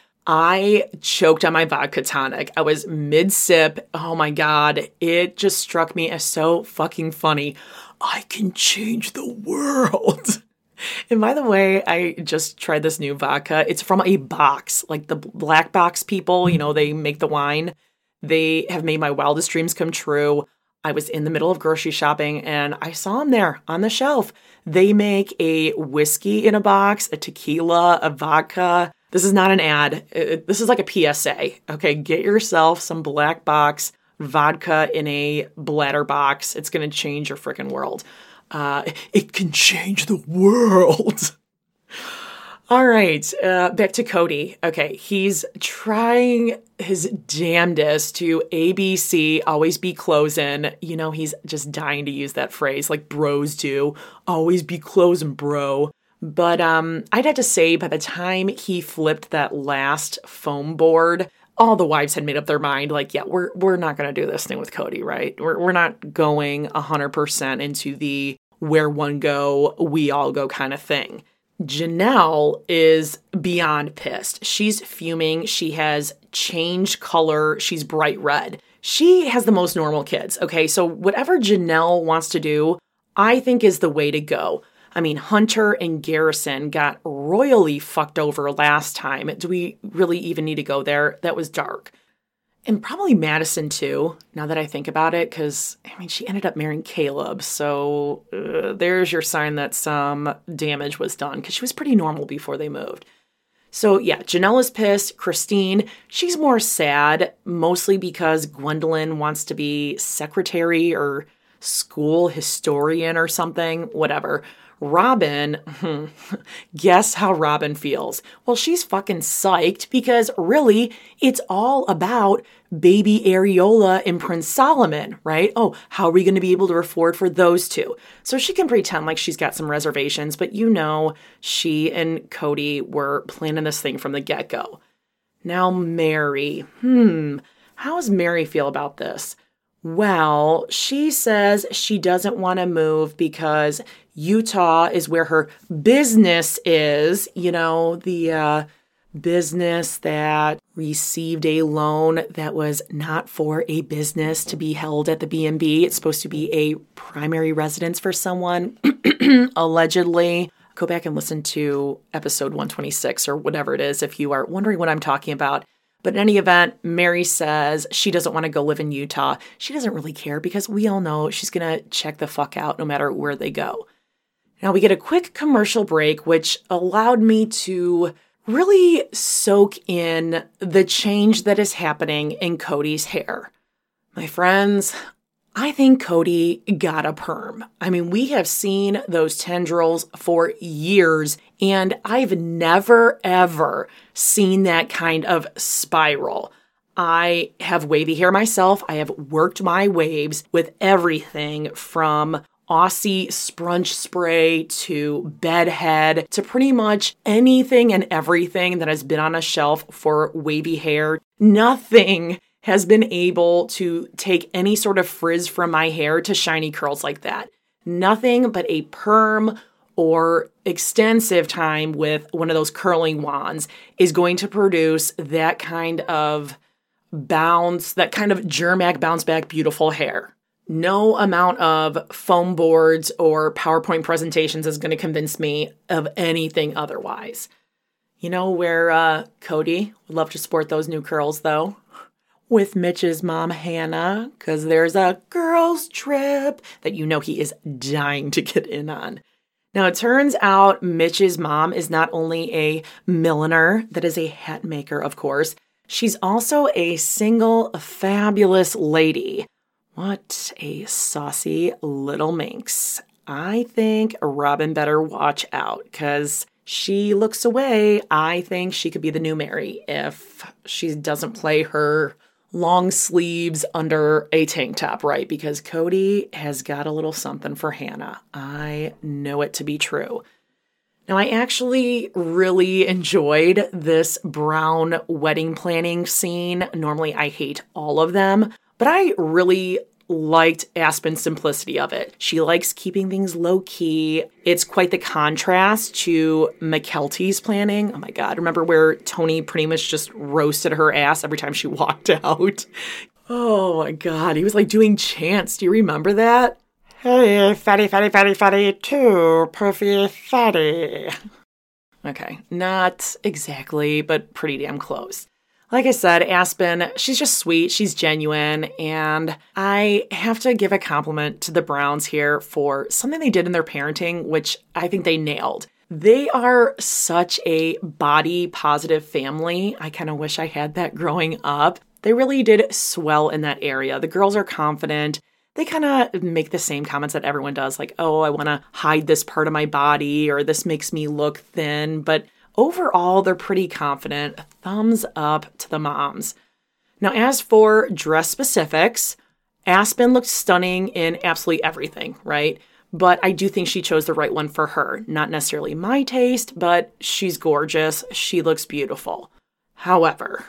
I choked on my vodka tonic. I was mid-sip. Oh my God. It just struck me as so fucking funny. I can change the world. And by the way, I just tried this new vodka. It's from a box, like the Black Box people, you know, they make the wine. They have made my wildest dreams come true. I was in the middle of grocery shopping and I saw them there on the shelf. They make a whiskey in a box, a tequila, a vodka. This is not an ad. This is like a P S A. Okay, get yourself some Black Box vodka in a bladder box. It's going to change your freaking world. Uh, it can change the world. All right, uh, back to Cody. Okay, he's trying his damnedest to A B C, always be closing. You know, he's just dying to use that phrase like bros do. Always be closing, bro. But um, I'd have to say by the time he flipped that last foam board, all the wives had made up their mind like, yeah, we're we're not going to do this thing with Cody, right? We're, we're not going one hundred percent into the where one go, we all go kind of thing. Janelle is beyond pissed. She's fuming. She has changed color. She's bright red. She has the most normal kids. Okay, so whatever Janelle wants to do, I think is the way to go. I mean, Hunter and Garrison got royally fucked over last time. Do we really even need to go there? That was dark. And probably Madison too, now that I think about it, because, I mean, she ended up marrying Caleb. So uh, there's your sign that some damage was done, because she was pretty normal before they moved. So yeah, Janelle is pissed. Christine, she's more sad, mostly because Gwendolyn wants to be secretary or school historian or something, whatever. Robin, guess how Robin feels? Well, she's fucking psyched because really it's all about baby Areola and Prince Solomon, right? Oh, how are we going to be able to afford for those two? So she can pretend like she's got some reservations, but you know she and Cody were planning this thing from the get-go. Now Mary, hmm, how does Mary feel about this? Well, she says she doesn't want to move because Utah is where her business is, you know, the uh, business that received a loan that was not for a business to be held at the B and B. It's supposed to be a primary residence for someone, allegedly. Go back and listen to episode one twenty-six or whatever it is if you are wondering what I'm talking about. But in any event, Mary says she doesn't want to go live in Utah. She doesn't really care because we all know she's going to check the fuck out no matter where they go. Now we get a quick commercial break, which allowed me to really soak in the change that is happening in Cody's hair. My friends, I think Cody got a perm. I mean, we have seen those tendrils for years, and I've never, ever seen that kind of spiral. I have wavy hair myself. I have worked my waves with everything from Aussie sprunch spray to bedhead to pretty much anything and everything that has been on a shelf for wavy hair. Nothing has been able to take any sort of frizz from my hair to shiny curls like that. Nothing but a perm or extensive time with one of those curling wands is going to produce that kind of bounce, that kind of Germac bounce back beautiful hair. No amount of foam boards or PowerPoint presentations is going to convince me of anything otherwise. You know where uh, Cody would love to sport those new curls, though? With Mitch's mom, Hannah, because there's a girls' trip that you know he is dying to get in on. Now, it turns out Mitch's mom is not only a milliner, that is a hat maker, of course. She's also a single, fabulous lady. What a saucy little minx. I think Robin better watch out, because she looks away. I think she could be the new Mary if she doesn't play her long sleeves under a tank top, right? Because Cody has got a little something for Hannah. I know it to be true. Now, I actually really enjoyed this Brown wedding planning scene. Normally, I hate all of them, but I really liked Aspen's simplicity of it. She likes keeping things low-key. It's quite the contrast to McKelty's planning. Oh my God, remember where Tony pretty much just roasted her ass every time she walked out? Oh my God, he was like doing chants. Do you remember that? Hey, fatty, fatty, fatty, fatty, too perfy fatty. Okay, not exactly, but pretty damn close. Like I said, Aspen, she's just sweet, she's genuine, and I have to give a compliment to the Browns here for something they did in their parenting, which I think they nailed. They are such a body-positive family. I kind of wish I had that growing up. They really did swell in that area. The girls are confident. They kind of make the same comments that everyone does, like, oh, I want to hide this part of my body, or this makes me look thin, but overall, they're pretty confident. Thumbs up to the moms. Now, as for dress specifics, Aspen looked stunning in absolutely everything, right? But I do think she chose the right one for her. Not necessarily my taste, but she's gorgeous. She looks beautiful. However,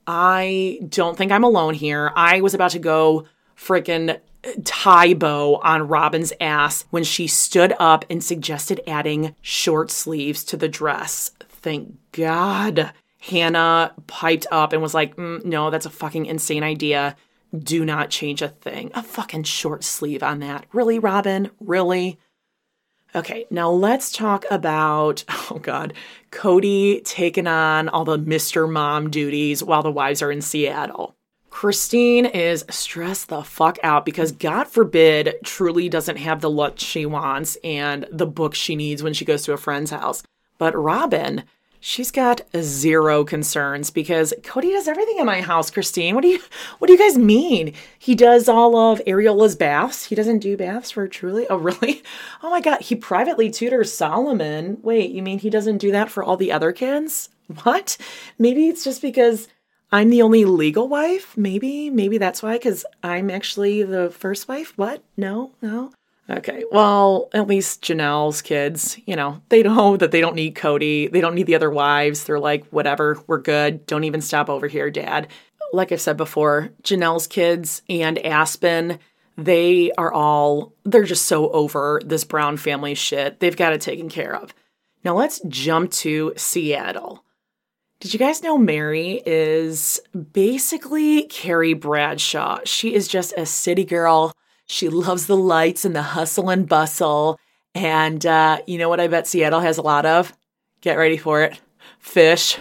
I don't think I'm alone here. I was about to go freaking tie bow on Robin's ass when she stood up and suggested adding short sleeves to the dress. Thank God. Hannah piped up and was like, mm, no, that's a fucking insane idea. Do not change a thing. A fucking short sleeve on that. Really, Robin? Really? Okay, now let's talk about, oh God, Cody taking on all the Mister Mom duties while the wives are in Seattle. Christine is stressed the fuck out because God forbid Truly doesn't have the look she wants and the book she needs when she goes to a friend's house. But Robin, she's got zero concerns because Cody does everything in my house, Christine. What do you what do you guys mean? He does all of Ariola's baths. He doesn't do baths for Truly? Oh, really? Oh my God. He privately tutors Solomon. Wait, you mean he doesn't do that for all the other kids? What? Maybe it's just because I'm the only legal wife? Maybe. Maybe that's why, because I'm actually the first wife? What? No? No? Okay, well, at least Janelle's kids, you know, they know that they don't need Cody. They don't need the other wives. They're like, whatever, we're good. Don't even stop over here, Dad. Like I said before, Janelle's kids and Aspen, they are all, they're just so over this Brown family shit. They've got it taken care of. Now let's jump to Seattle. Did you guys know Mary is basically Carrie Bradshaw? She is just a city girl. She loves the lights and the hustle and bustle. And uh, you know what I bet Seattle has a lot of? Get ready for it. Fish.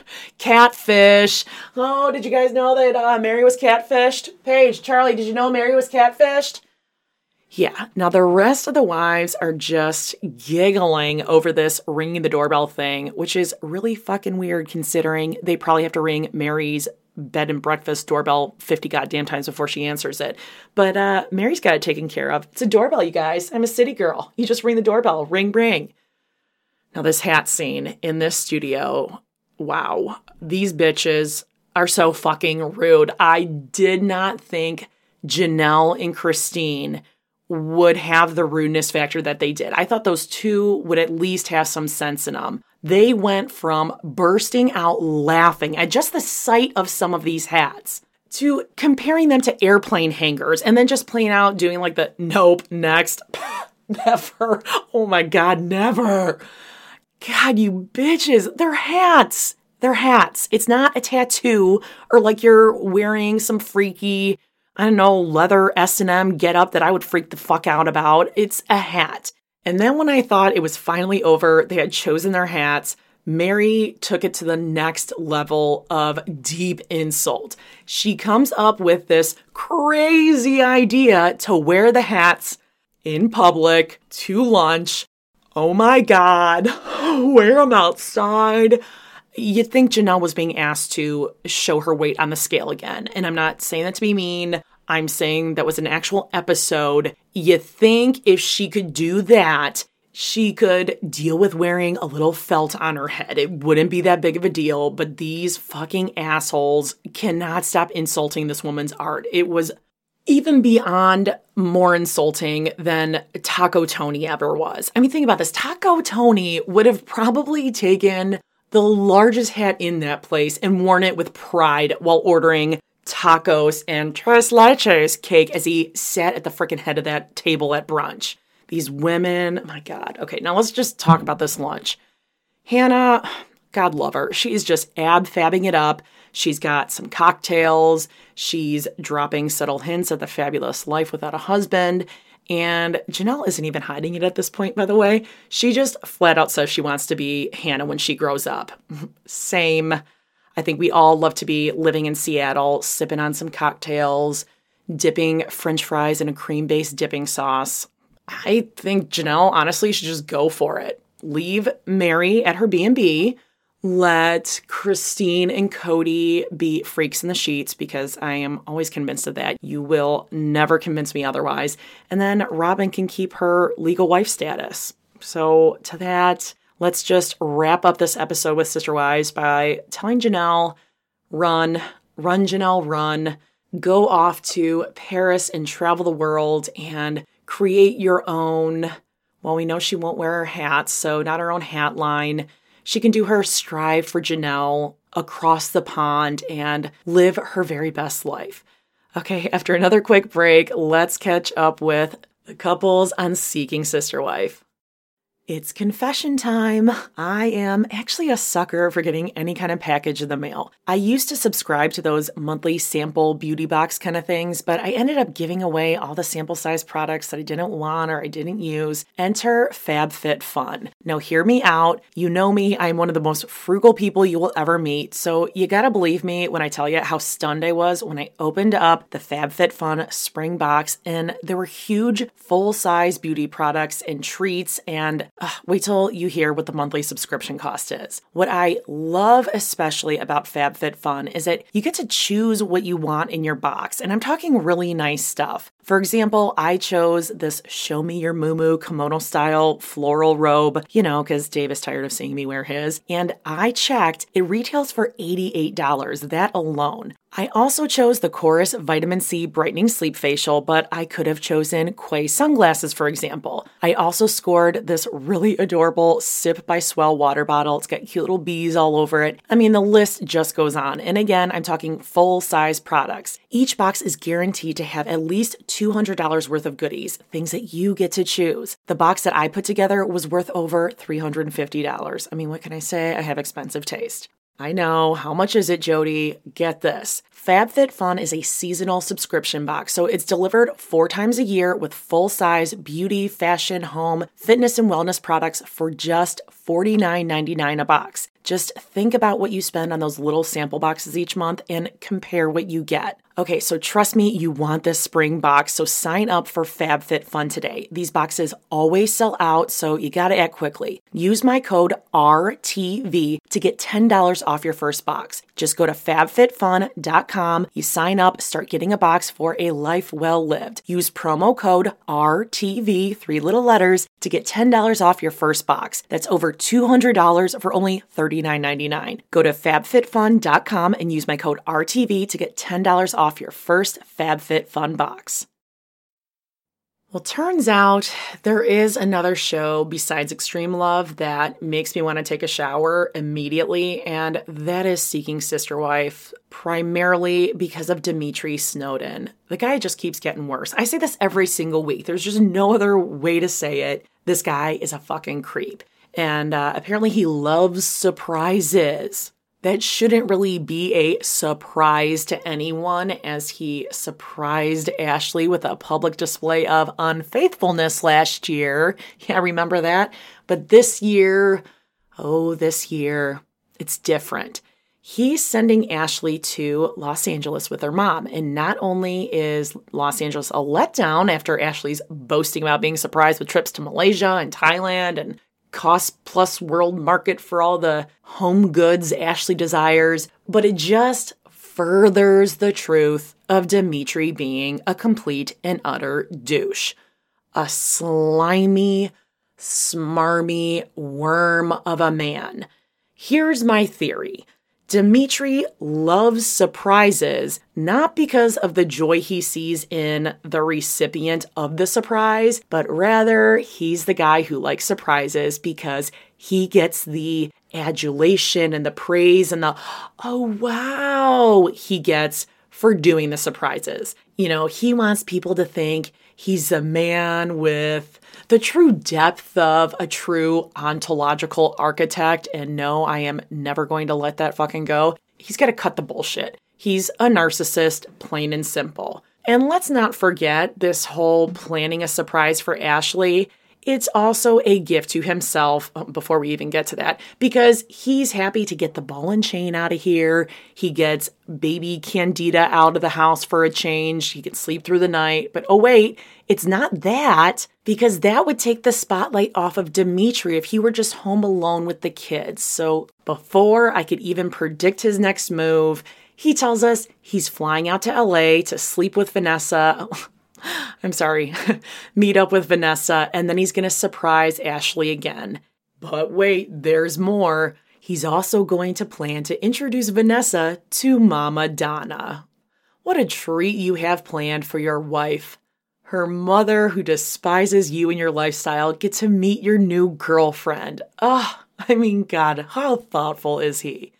Catfish. Oh, did you guys know that uh, Mary was catfished? Paige, Charlie, did you know Mary was catfished? Yeah. Now the rest of the wives are just giggling over this ringing the doorbell thing, which is really fucking weird considering they probably have to ring Mary's bed and breakfast doorbell fifty goddamn times before she answers it. But uh, Mary's got it taken care of. It's a doorbell, you guys. I'm a city girl. You just ring the doorbell. Ring, ring. Now this hat scene in this studio, wow. These bitches are so fucking rude. I did not think Janelle and Christine would have the rudeness factor that they did. I thought those two would at least have some sense in them. They went from bursting out laughing at just the sight of some of these hats to comparing them to airplane hangers and then just playing out doing like the nope, next, never. Oh my God, never. God, you bitches, they're hats. They're hats. It's not a tattoo or like you're wearing some freaky, I don't know, leather S and M getup that I would freak the fuck out about. It's a hat. And then when I thought it was finally over, they had chosen their hats, Mary took it to the next level of deep insult. She comes up with this crazy idea to wear the hats in public to lunch. Oh my God, wear them outside. You'd think Janelle was being asked to show her weight on the scale again. And I'm not saying that to be mean. I'm saying that was an actual episode. You think if she could do that, she could deal with wearing a little felt on her head. It wouldn't be that big of a deal, but these fucking assholes cannot stop insulting this woman's art. It was even beyond more insulting than Taco Tony ever was. I mean, think about this. Taco Tony would have probably taken the largest hat in that place and worn it with pride while ordering tacos and tres leches cake as he sat at the freaking head of that table at brunch. These women, my God. Okay, now let's just talk about this lunch. Hannah, God love her. She is just ab-fabbing it up. She's got some cocktails. She's dropping subtle hints at the fabulous life without a husband. And Janelle isn't even hiding it at this point, by the way. She just flat out says she wants to be Hannah when she grows up. Same. I think we all love to be living in Seattle, sipping on some cocktails, dipping French fries in a cream-based dipping sauce. I think Janelle, honestly, should just go for it. Leave Mary at her B and B. Let Christine and Cody be freaks in the sheets because I am always convinced of that. You will never convince me otherwise. And then Robin can keep her legal wife status. So to that, let's just wrap up this episode with Sister Wives by telling Janelle, run, run Janelle, run. Go off to Paris and travel the world and create your own, well, we know she won't wear her hats, so not her own hat line. She can do her Strive for Janelle across the pond and live her very best life. Okay, after another quick break, let's catch up with the couples on Seeking Sister Wife. It's confession time. I am actually a sucker for getting any kind of package in the mail. I used to subscribe to those monthly sample beauty box kind of things, but I ended up giving away all the sample size products that I didn't want or I didn't use. Enter FabFitFun. Now hear me out. You know me, I'm one of the most frugal people you will ever meet, so you gotta believe me when I tell you how stunned I was when I opened up the FabFitFun spring box and there were huge full-size beauty products and treats and Uh, wait till you hear what the monthly subscription cost is. What I love especially about FabFitFun is that you get to choose what you want in your box, and I'm talking really nice stuff. For example, I chose this Show Me Your Mumu kimono style floral robe, you know, because Dave is tired of seeing me wear his, and I checked, it retails for eighty-eight dollars, that alone. I also chose the Chorus Vitamin C Brightening Sleep Facial, but I could have chosen Quay sunglasses, for example. I also scored this really adorable Sip by Swell water bottle. It's got cute little bees all over it. I mean, the list just goes on. And again, I'm talking full-size products. Each box is guaranteed to have at least two hundred dollars worth of goodies, things that you get to choose. The box that I put together was worth over three hundred fifty dollars. I mean, what can I say? I have expensive taste. I know. How much is it, Jody? Get this. FabFitFun is a seasonal subscription box, so it's delivered four times a year with full-size beauty, fashion, home, fitness, and wellness products for just forty-nine ninety-nine a box. Just think about what you spend on those little sample boxes each month and compare what you get. Okay, so trust me, you want this spring box, so sign up for FabFitFun today. These boxes always sell out, so you gotta act quickly. Use my code R T V to get ten dollars off your first box. Just go to fab fit fun dot com, you sign up, start getting a box for a life well lived. Use promo code R T V, three little letters, to get ten dollars off your first box. That's over two hundred dollars for only thirty-nine ninety-nine. Go to fab fit fun dot com and use my code R T V to get ten dollars off your first FabFitFun box. Well, turns out there is another show besides Extreme Love that makes me want to take a shower immediately, and that is Seeking Sister Wife, primarily because of Dimitri Snowden. The guy just keeps getting worse. I say this every single week. There's just no other way to say it. This guy is a fucking creep. And uh, apparently he loves surprises. That shouldn't really be a surprise to anyone, as he surprised Ashley with a public display of unfaithfulness last year. Yeah, remember that? But this year, oh, this year, it's different. He's sending Ashley to Los Angeles with her mom. And not only is Los Angeles a letdown after Ashley's boasting about being surprised with trips to Malaysia and Thailand and cost plus world market for all the home goods Ashley desires, but it just furthers the truth of Dimitri being a complete and utter douche. A slimy, smarmy worm of a man. Here's my theory. Dimitri loves surprises, not because of the joy he sees in the recipient of the surprise, but rather he's the guy who likes surprises because he gets the adulation and the praise and the, oh, wow, he gets for doing the surprises. You know, he wants people to think he's a man with the true depth of a true ontological architect. And no, I am never going to let that fucking go. He's got to cut the bullshit. He's a narcissist, plain and simple. And let's not forget this whole planning a surprise for Ashley. It's also a gift to himself, before we even get to that, because he's happy to get the ball and chain out of here. He gets baby Candida out of the house for a change. He can sleep through the night. But oh wait, it's not that, because that would take the spotlight off of Dimitri if he were just home alone with the kids. So before I could even predict his next move, he tells us he's flying out to L A to sleep with Vanessa. I'm sorry, meet up with Vanessa, and then he's going to surprise Ashley again. But wait, there's more. He's also going to plan to introduce Vanessa to Mama Donna. What a treat you have planned for your wife. Her mother, who despises you and your lifestyle, gets to meet your new girlfriend. Ah, oh, I mean, God, how thoughtful is he?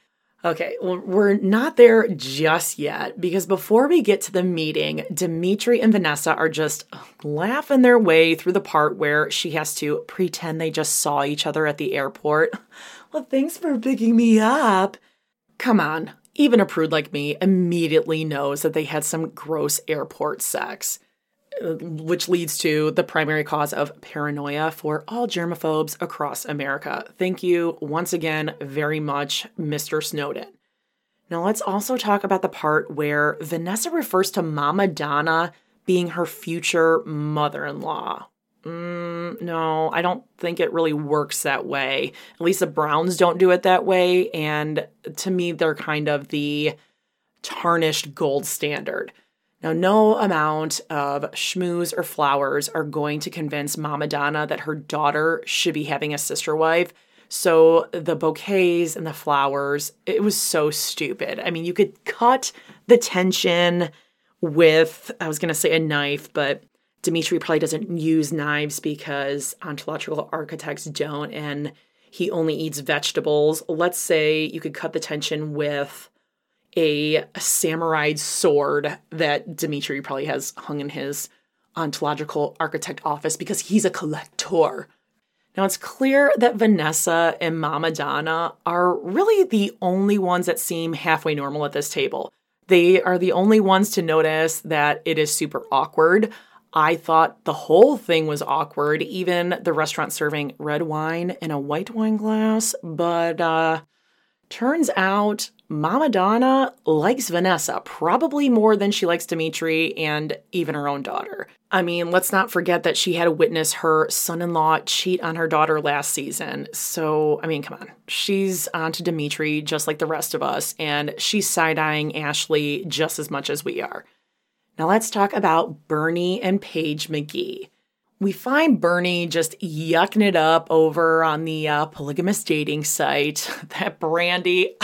Okay, well, we're not there just yet because before we get to the meeting, Dimitri and Vanessa are just laughing their way through the part where she has to pretend they just saw each other at the airport. Well, thanks for picking me up. Come on, even a prude like me immediately knows that they had some gross airport sex, which leads to the primary cause of paranoia for all germaphobes across America. Thank you once again very much, Mister Snowden. Now let's also talk about the part where Vanessa refers to Mama Donna being her future mother-in-law. Mm, no, I don't think it really works that way. At least the Browns don't do it that way, and to me, they're kind of the tarnished gold standard. Now, no amount of schmooze or flowers are going to convince Mama Donna that her daughter should be having a sister wife. So the bouquets and the flowers, it was so stupid. I mean, you could cut the tension with, I was going to say a knife, but Dimitri probably doesn't use knives because ontological architects don't, and he only eats vegetables. Let's say you could cut the tension with a samurai sword that Dimitri probably has hung in his ontological architect office because he's a collector. Now, it's clear that Vanessa and Mama Donna are really the only ones that seem halfway normal at this table. They are the only ones to notice that it is super awkward. I thought the whole thing was awkward, even the restaurant serving red wine in a white wine glass, but uh, turns out Mama Donna likes Vanessa probably more than she likes Dimitri and even her own daughter. I mean, let's not forget that she had to witness her son-in-law cheat on her daughter last season. So, I mean, come on. She's on to Dimitri just like the rest of us, and she's side-eyeing Ashley just as much as we are. Now let's talk about Bernie and Paige McGee. We find Bernie just yucking it up over on the uh, polygamous dating site. That Brandy...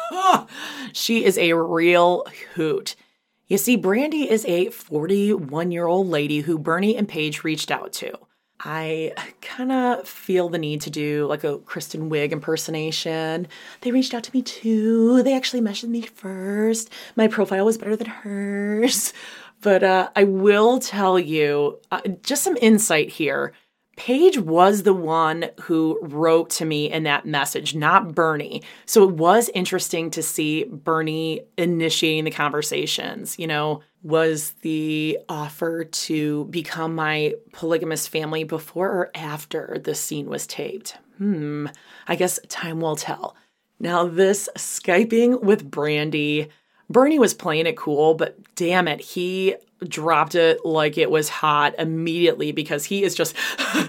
she is a real hoot. You see, Brandy is a forty-one-year-old lady who Bernie and Paige reached out to. I kind of feel the need to do like a Kristen Wiig impersonation. They reached out to me too. They actually messaged me first. My profile was better than hers. But uh, I will tell you, uh, just some insight here. Paige was the one who wrote to me in that message, not Bernie. So it was interesting to see Bernie initiating the conversations. You know, was the offer to become my polygamous family before or after the scene was taped? Hmm, I guess time will tell. Now, this Skyping with Brandy, Bernie was playing it cool, but damn it, he dropped it like it was hot immediately because he is just,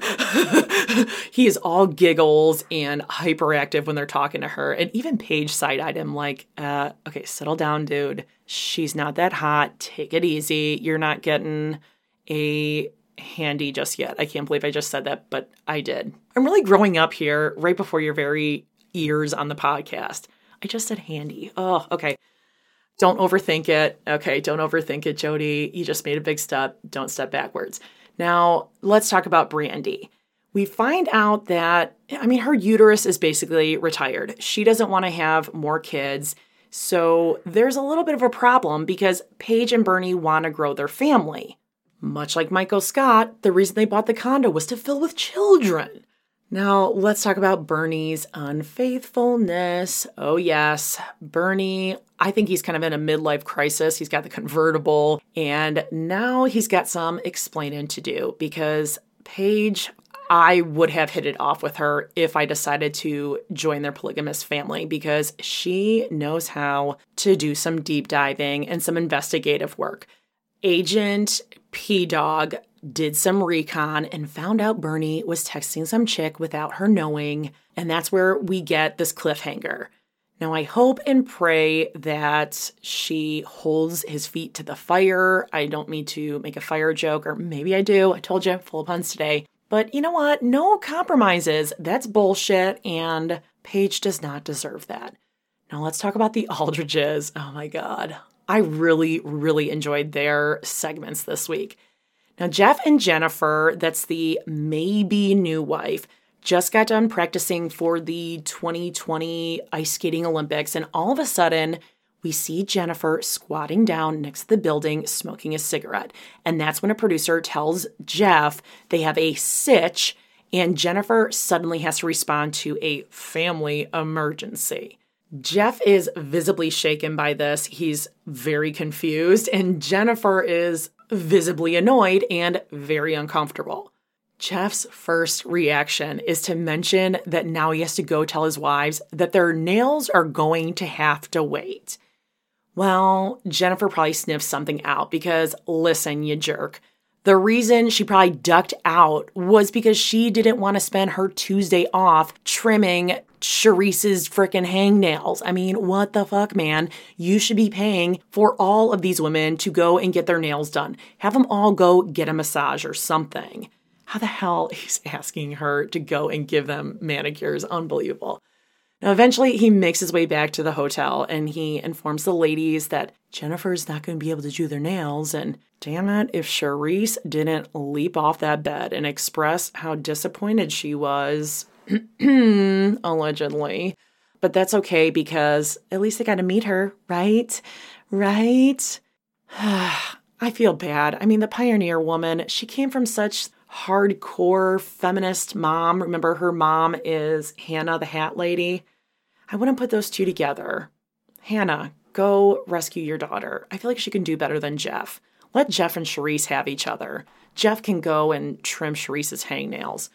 he is all giggles and hyperactive when they're talking to her. And even Paige side-eyed him like, uh, okay, settle down, dude. She's not that hot. Take it easy. You're not getting a handy just yet. I can't believe I just said that, but I did. I'm really growing up here right before your very ears on the podcast. I just said handy. Oh, okay. Don't overthink it. Okay, don't overthink it, Jody. You just made a big step. Don't step backwards. Now, let's talk about Brandy. We find out that, I mean, her uterus is basically retired. She doesn't want to have more kids. So there's a little bit of a problem because Paige and Bernie want to grow their family. Much like Michael Scott, the reason they bought the condo was to fill with children. Now, let's talk about Bernie's unfaithfulness. Oh, yes. Bernie, I think he's kind of in a midlife crisis. He's got the convertible, and now he's got some explaining to do because Paige, I would have hit it off with her if I decided to join their polygamous family because she knows how to do some deep diving and some investigative work. Agent P-Dog did some recon and found out Bernie was texting some chick without her knowing, and that's where we get this cliffhanger. Now, I hope and pray that she holds his feet to the fire. I don't mean to make a fire joke, or maybe I do. I told you, full of puns today. But you know what? No compromises. That's bullshit, and Paige does not deserve that. Now, let's talk about the Aldridges. Oh my God. I really, really enjoyed their segments this week. Now, Jeff and Jennifer, that's the maybe new wife, just got done practicing for the twenty twenty ice skating Olympics, and all of a sudden, we see Jennifer squatting down next to the building, smoking a cigarette. And that's when a producer tells Jeff they have a sitch, and Jennifer suddenly has to respond to a family emergency. Jeff is visibly shaken by this. He's very confused, and Jennifer is visibly annoyed and very uncomfortable. Jeff's first reaction is to mention that now he has to go tell his wives that their nails are going to have to wait. Well, Jennifer probably sniffed something out because, listen, you jerk. The reason she probably ducked out was because she didn't want to spend her Tuesday off trimming Charisse's frickin' hangnails. I mean, what the fuck, man? You should be paying for all of these women to go and get their nails done. Have them all go get a massage or something. How the hell he's asking her to go and give them manicures? Unbelievable. Now, eventually, he makes his way back to the hotel, and he informs the ladies that Jennifer's not going to be able to do their nails, and damn it, if Charisse didn't leap off that bed and express how disappointed she was, allegedly. But that's okay, because at least they got to meet her, right? Right? I feel bad. I mean, the pioneer woman, she came from such hardcore feminist mom. Remember, her mom is Hannah the Hat Lady. I wouldn't put those two together. Hannah, go rescue your daughter. I feel like she can do better than Jeff. Let Jeff and Charisse have each other. Jeff can go and trim Charisse's hangnails.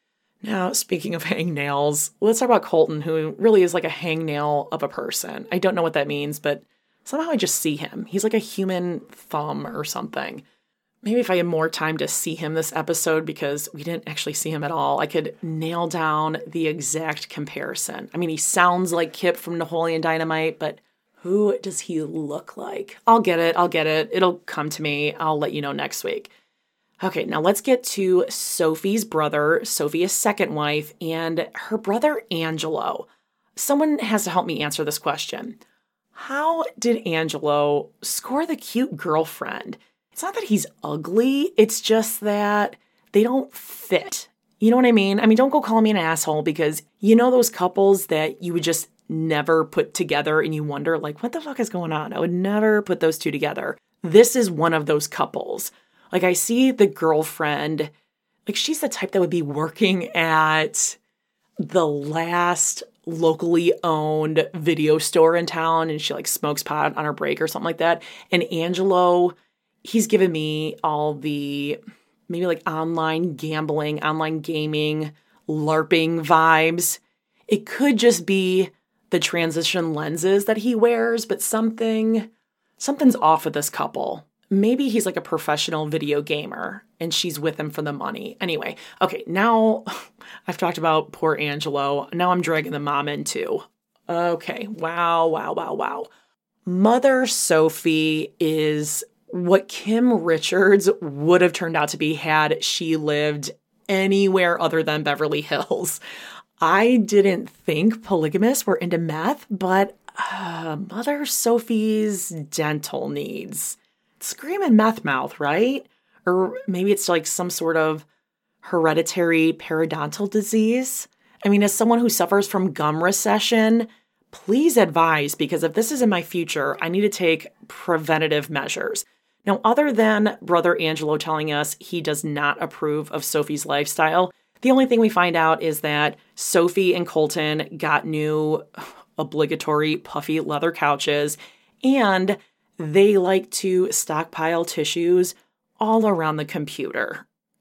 Now, speaking of hangnails, let's talk about Colton, who really is like a hangnail of a person. I don't know what that means, but somehow I just see him. He's like a human thumb or something. Maybe if I had more time to see him this episode, because we didn't actually see him at all, I could nail down the exact comparison. I mean, he sounds like Kip from Napoleon Dynamite, but who does he look like? I'll get it. I'll get it. It'll come to me. I'll let you know next week. Okay, now let's get to Sophie's brother, Sophia's second wife, and her brother Angelo. Someone has to help me answer this question. How did Angelo score the cute girlfriend? It's not that he's ugly, it's just that they don't fit. You know what I mean? I mean, don't go call me an asshole, because you know those couples that you would just never put together and you wonder, like, what the fuck is going on? I would never put those two together. This is one of those couples. Like, I see the girlfriend, like, she's the type that would be working at the last locally owned video store in town, and she, like, smokes pot on her break or something like that. And Angelo, he's given me all the maybe like online gambling, online gaming, LARPing vibes. It could just be the transition lenses that he wears, but something, something's off with this couple. Maybe he's like a professional video gamer and she's with him for the money. Anyway, okay, now I've talked about poor Angelo. Now I'm dragging the mom in too. Okay, wow, wow, wow, wow. Mother Sophie is what Kim Richards would have turned out to be had she lived anywhere other than Beverly Hills. I didn't think polygamists were into meth, but uh, Mother Sophie's dental needs. Screaming meth mouth, right? Or maybe it's like some sort of hereditary periodontal disease. I mean, as someone who suffers from gum recession, please advise, because if this is in my future, I need to take preventative measures. Now, other than Brother Angelo telling us he does not approve of Sophie's lifestyle, the only thing we find out is that Sophie and Colton got new obligatory puffy leather couches, and they like to stockpile tissues all around the computer.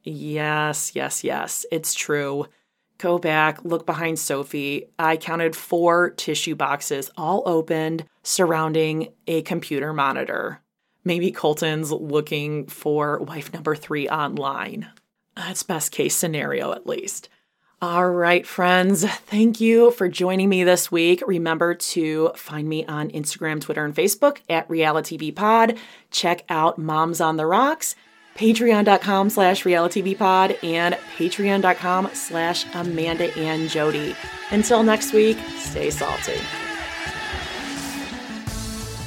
Yes, yes, yes, it's true. Go back, look behind Sophie. I counted four tissue boxes, all opened, surrounding a computer monitor. Maybe Colton's looking for wife number three online. That's best case scenario, at least. All right, friends, thank you for joining me this week. Remember to find me on Instagram, Twitter, and Facebook at RealityTVPod. Check out Moms on the Rocks, patreon.com slash realitytvpod, and patreon.com slash Amanda and Jody. Until next week, stay salty.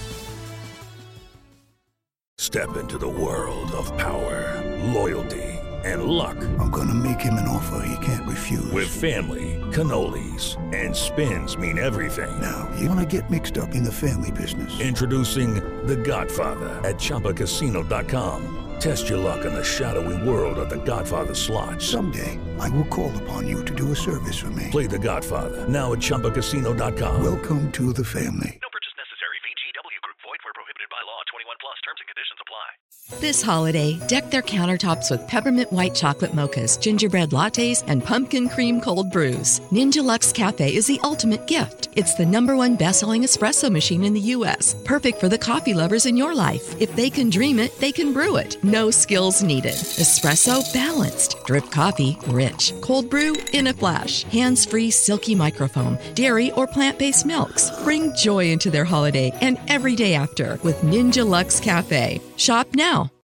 Step into the world of power, loyalty, and luck. I'm gonna make him an offer he can't refuse. With family, cannolis, and spins mean everything. Now, you wanna get mixed up in the family business. Introducing The Godfather at Chumba Casino dot com. Test your luck in the shadowy world of The Godfather slot. Someday, I will call upon you to do a service for me. Play The Godfather, now at Chumba Casino dot com. Welcome to the family. No purchase necessary. V G W Group. Void where prohibited by law. twenty-one plus. Terms and conditions apply. This holiday, deck their countertops with peppermint white chocolate mochas, gingerbread lattes, and pumpkin cream cold brews. Ninja Luxe Cafe is the ultimate gift. It's the number one best-selling espresso machine in the U S, perfect for the coffee lovers in your life. If they can dream it, they can brew it. No skills needed. Espresso balanced. Drip coffee rich. Cold brew in a flash. Hands-free silky microfoam. Dairy or plant-based milks. Bring joy into their holiday and every day after with Ninja Luxe Cafe. Shop now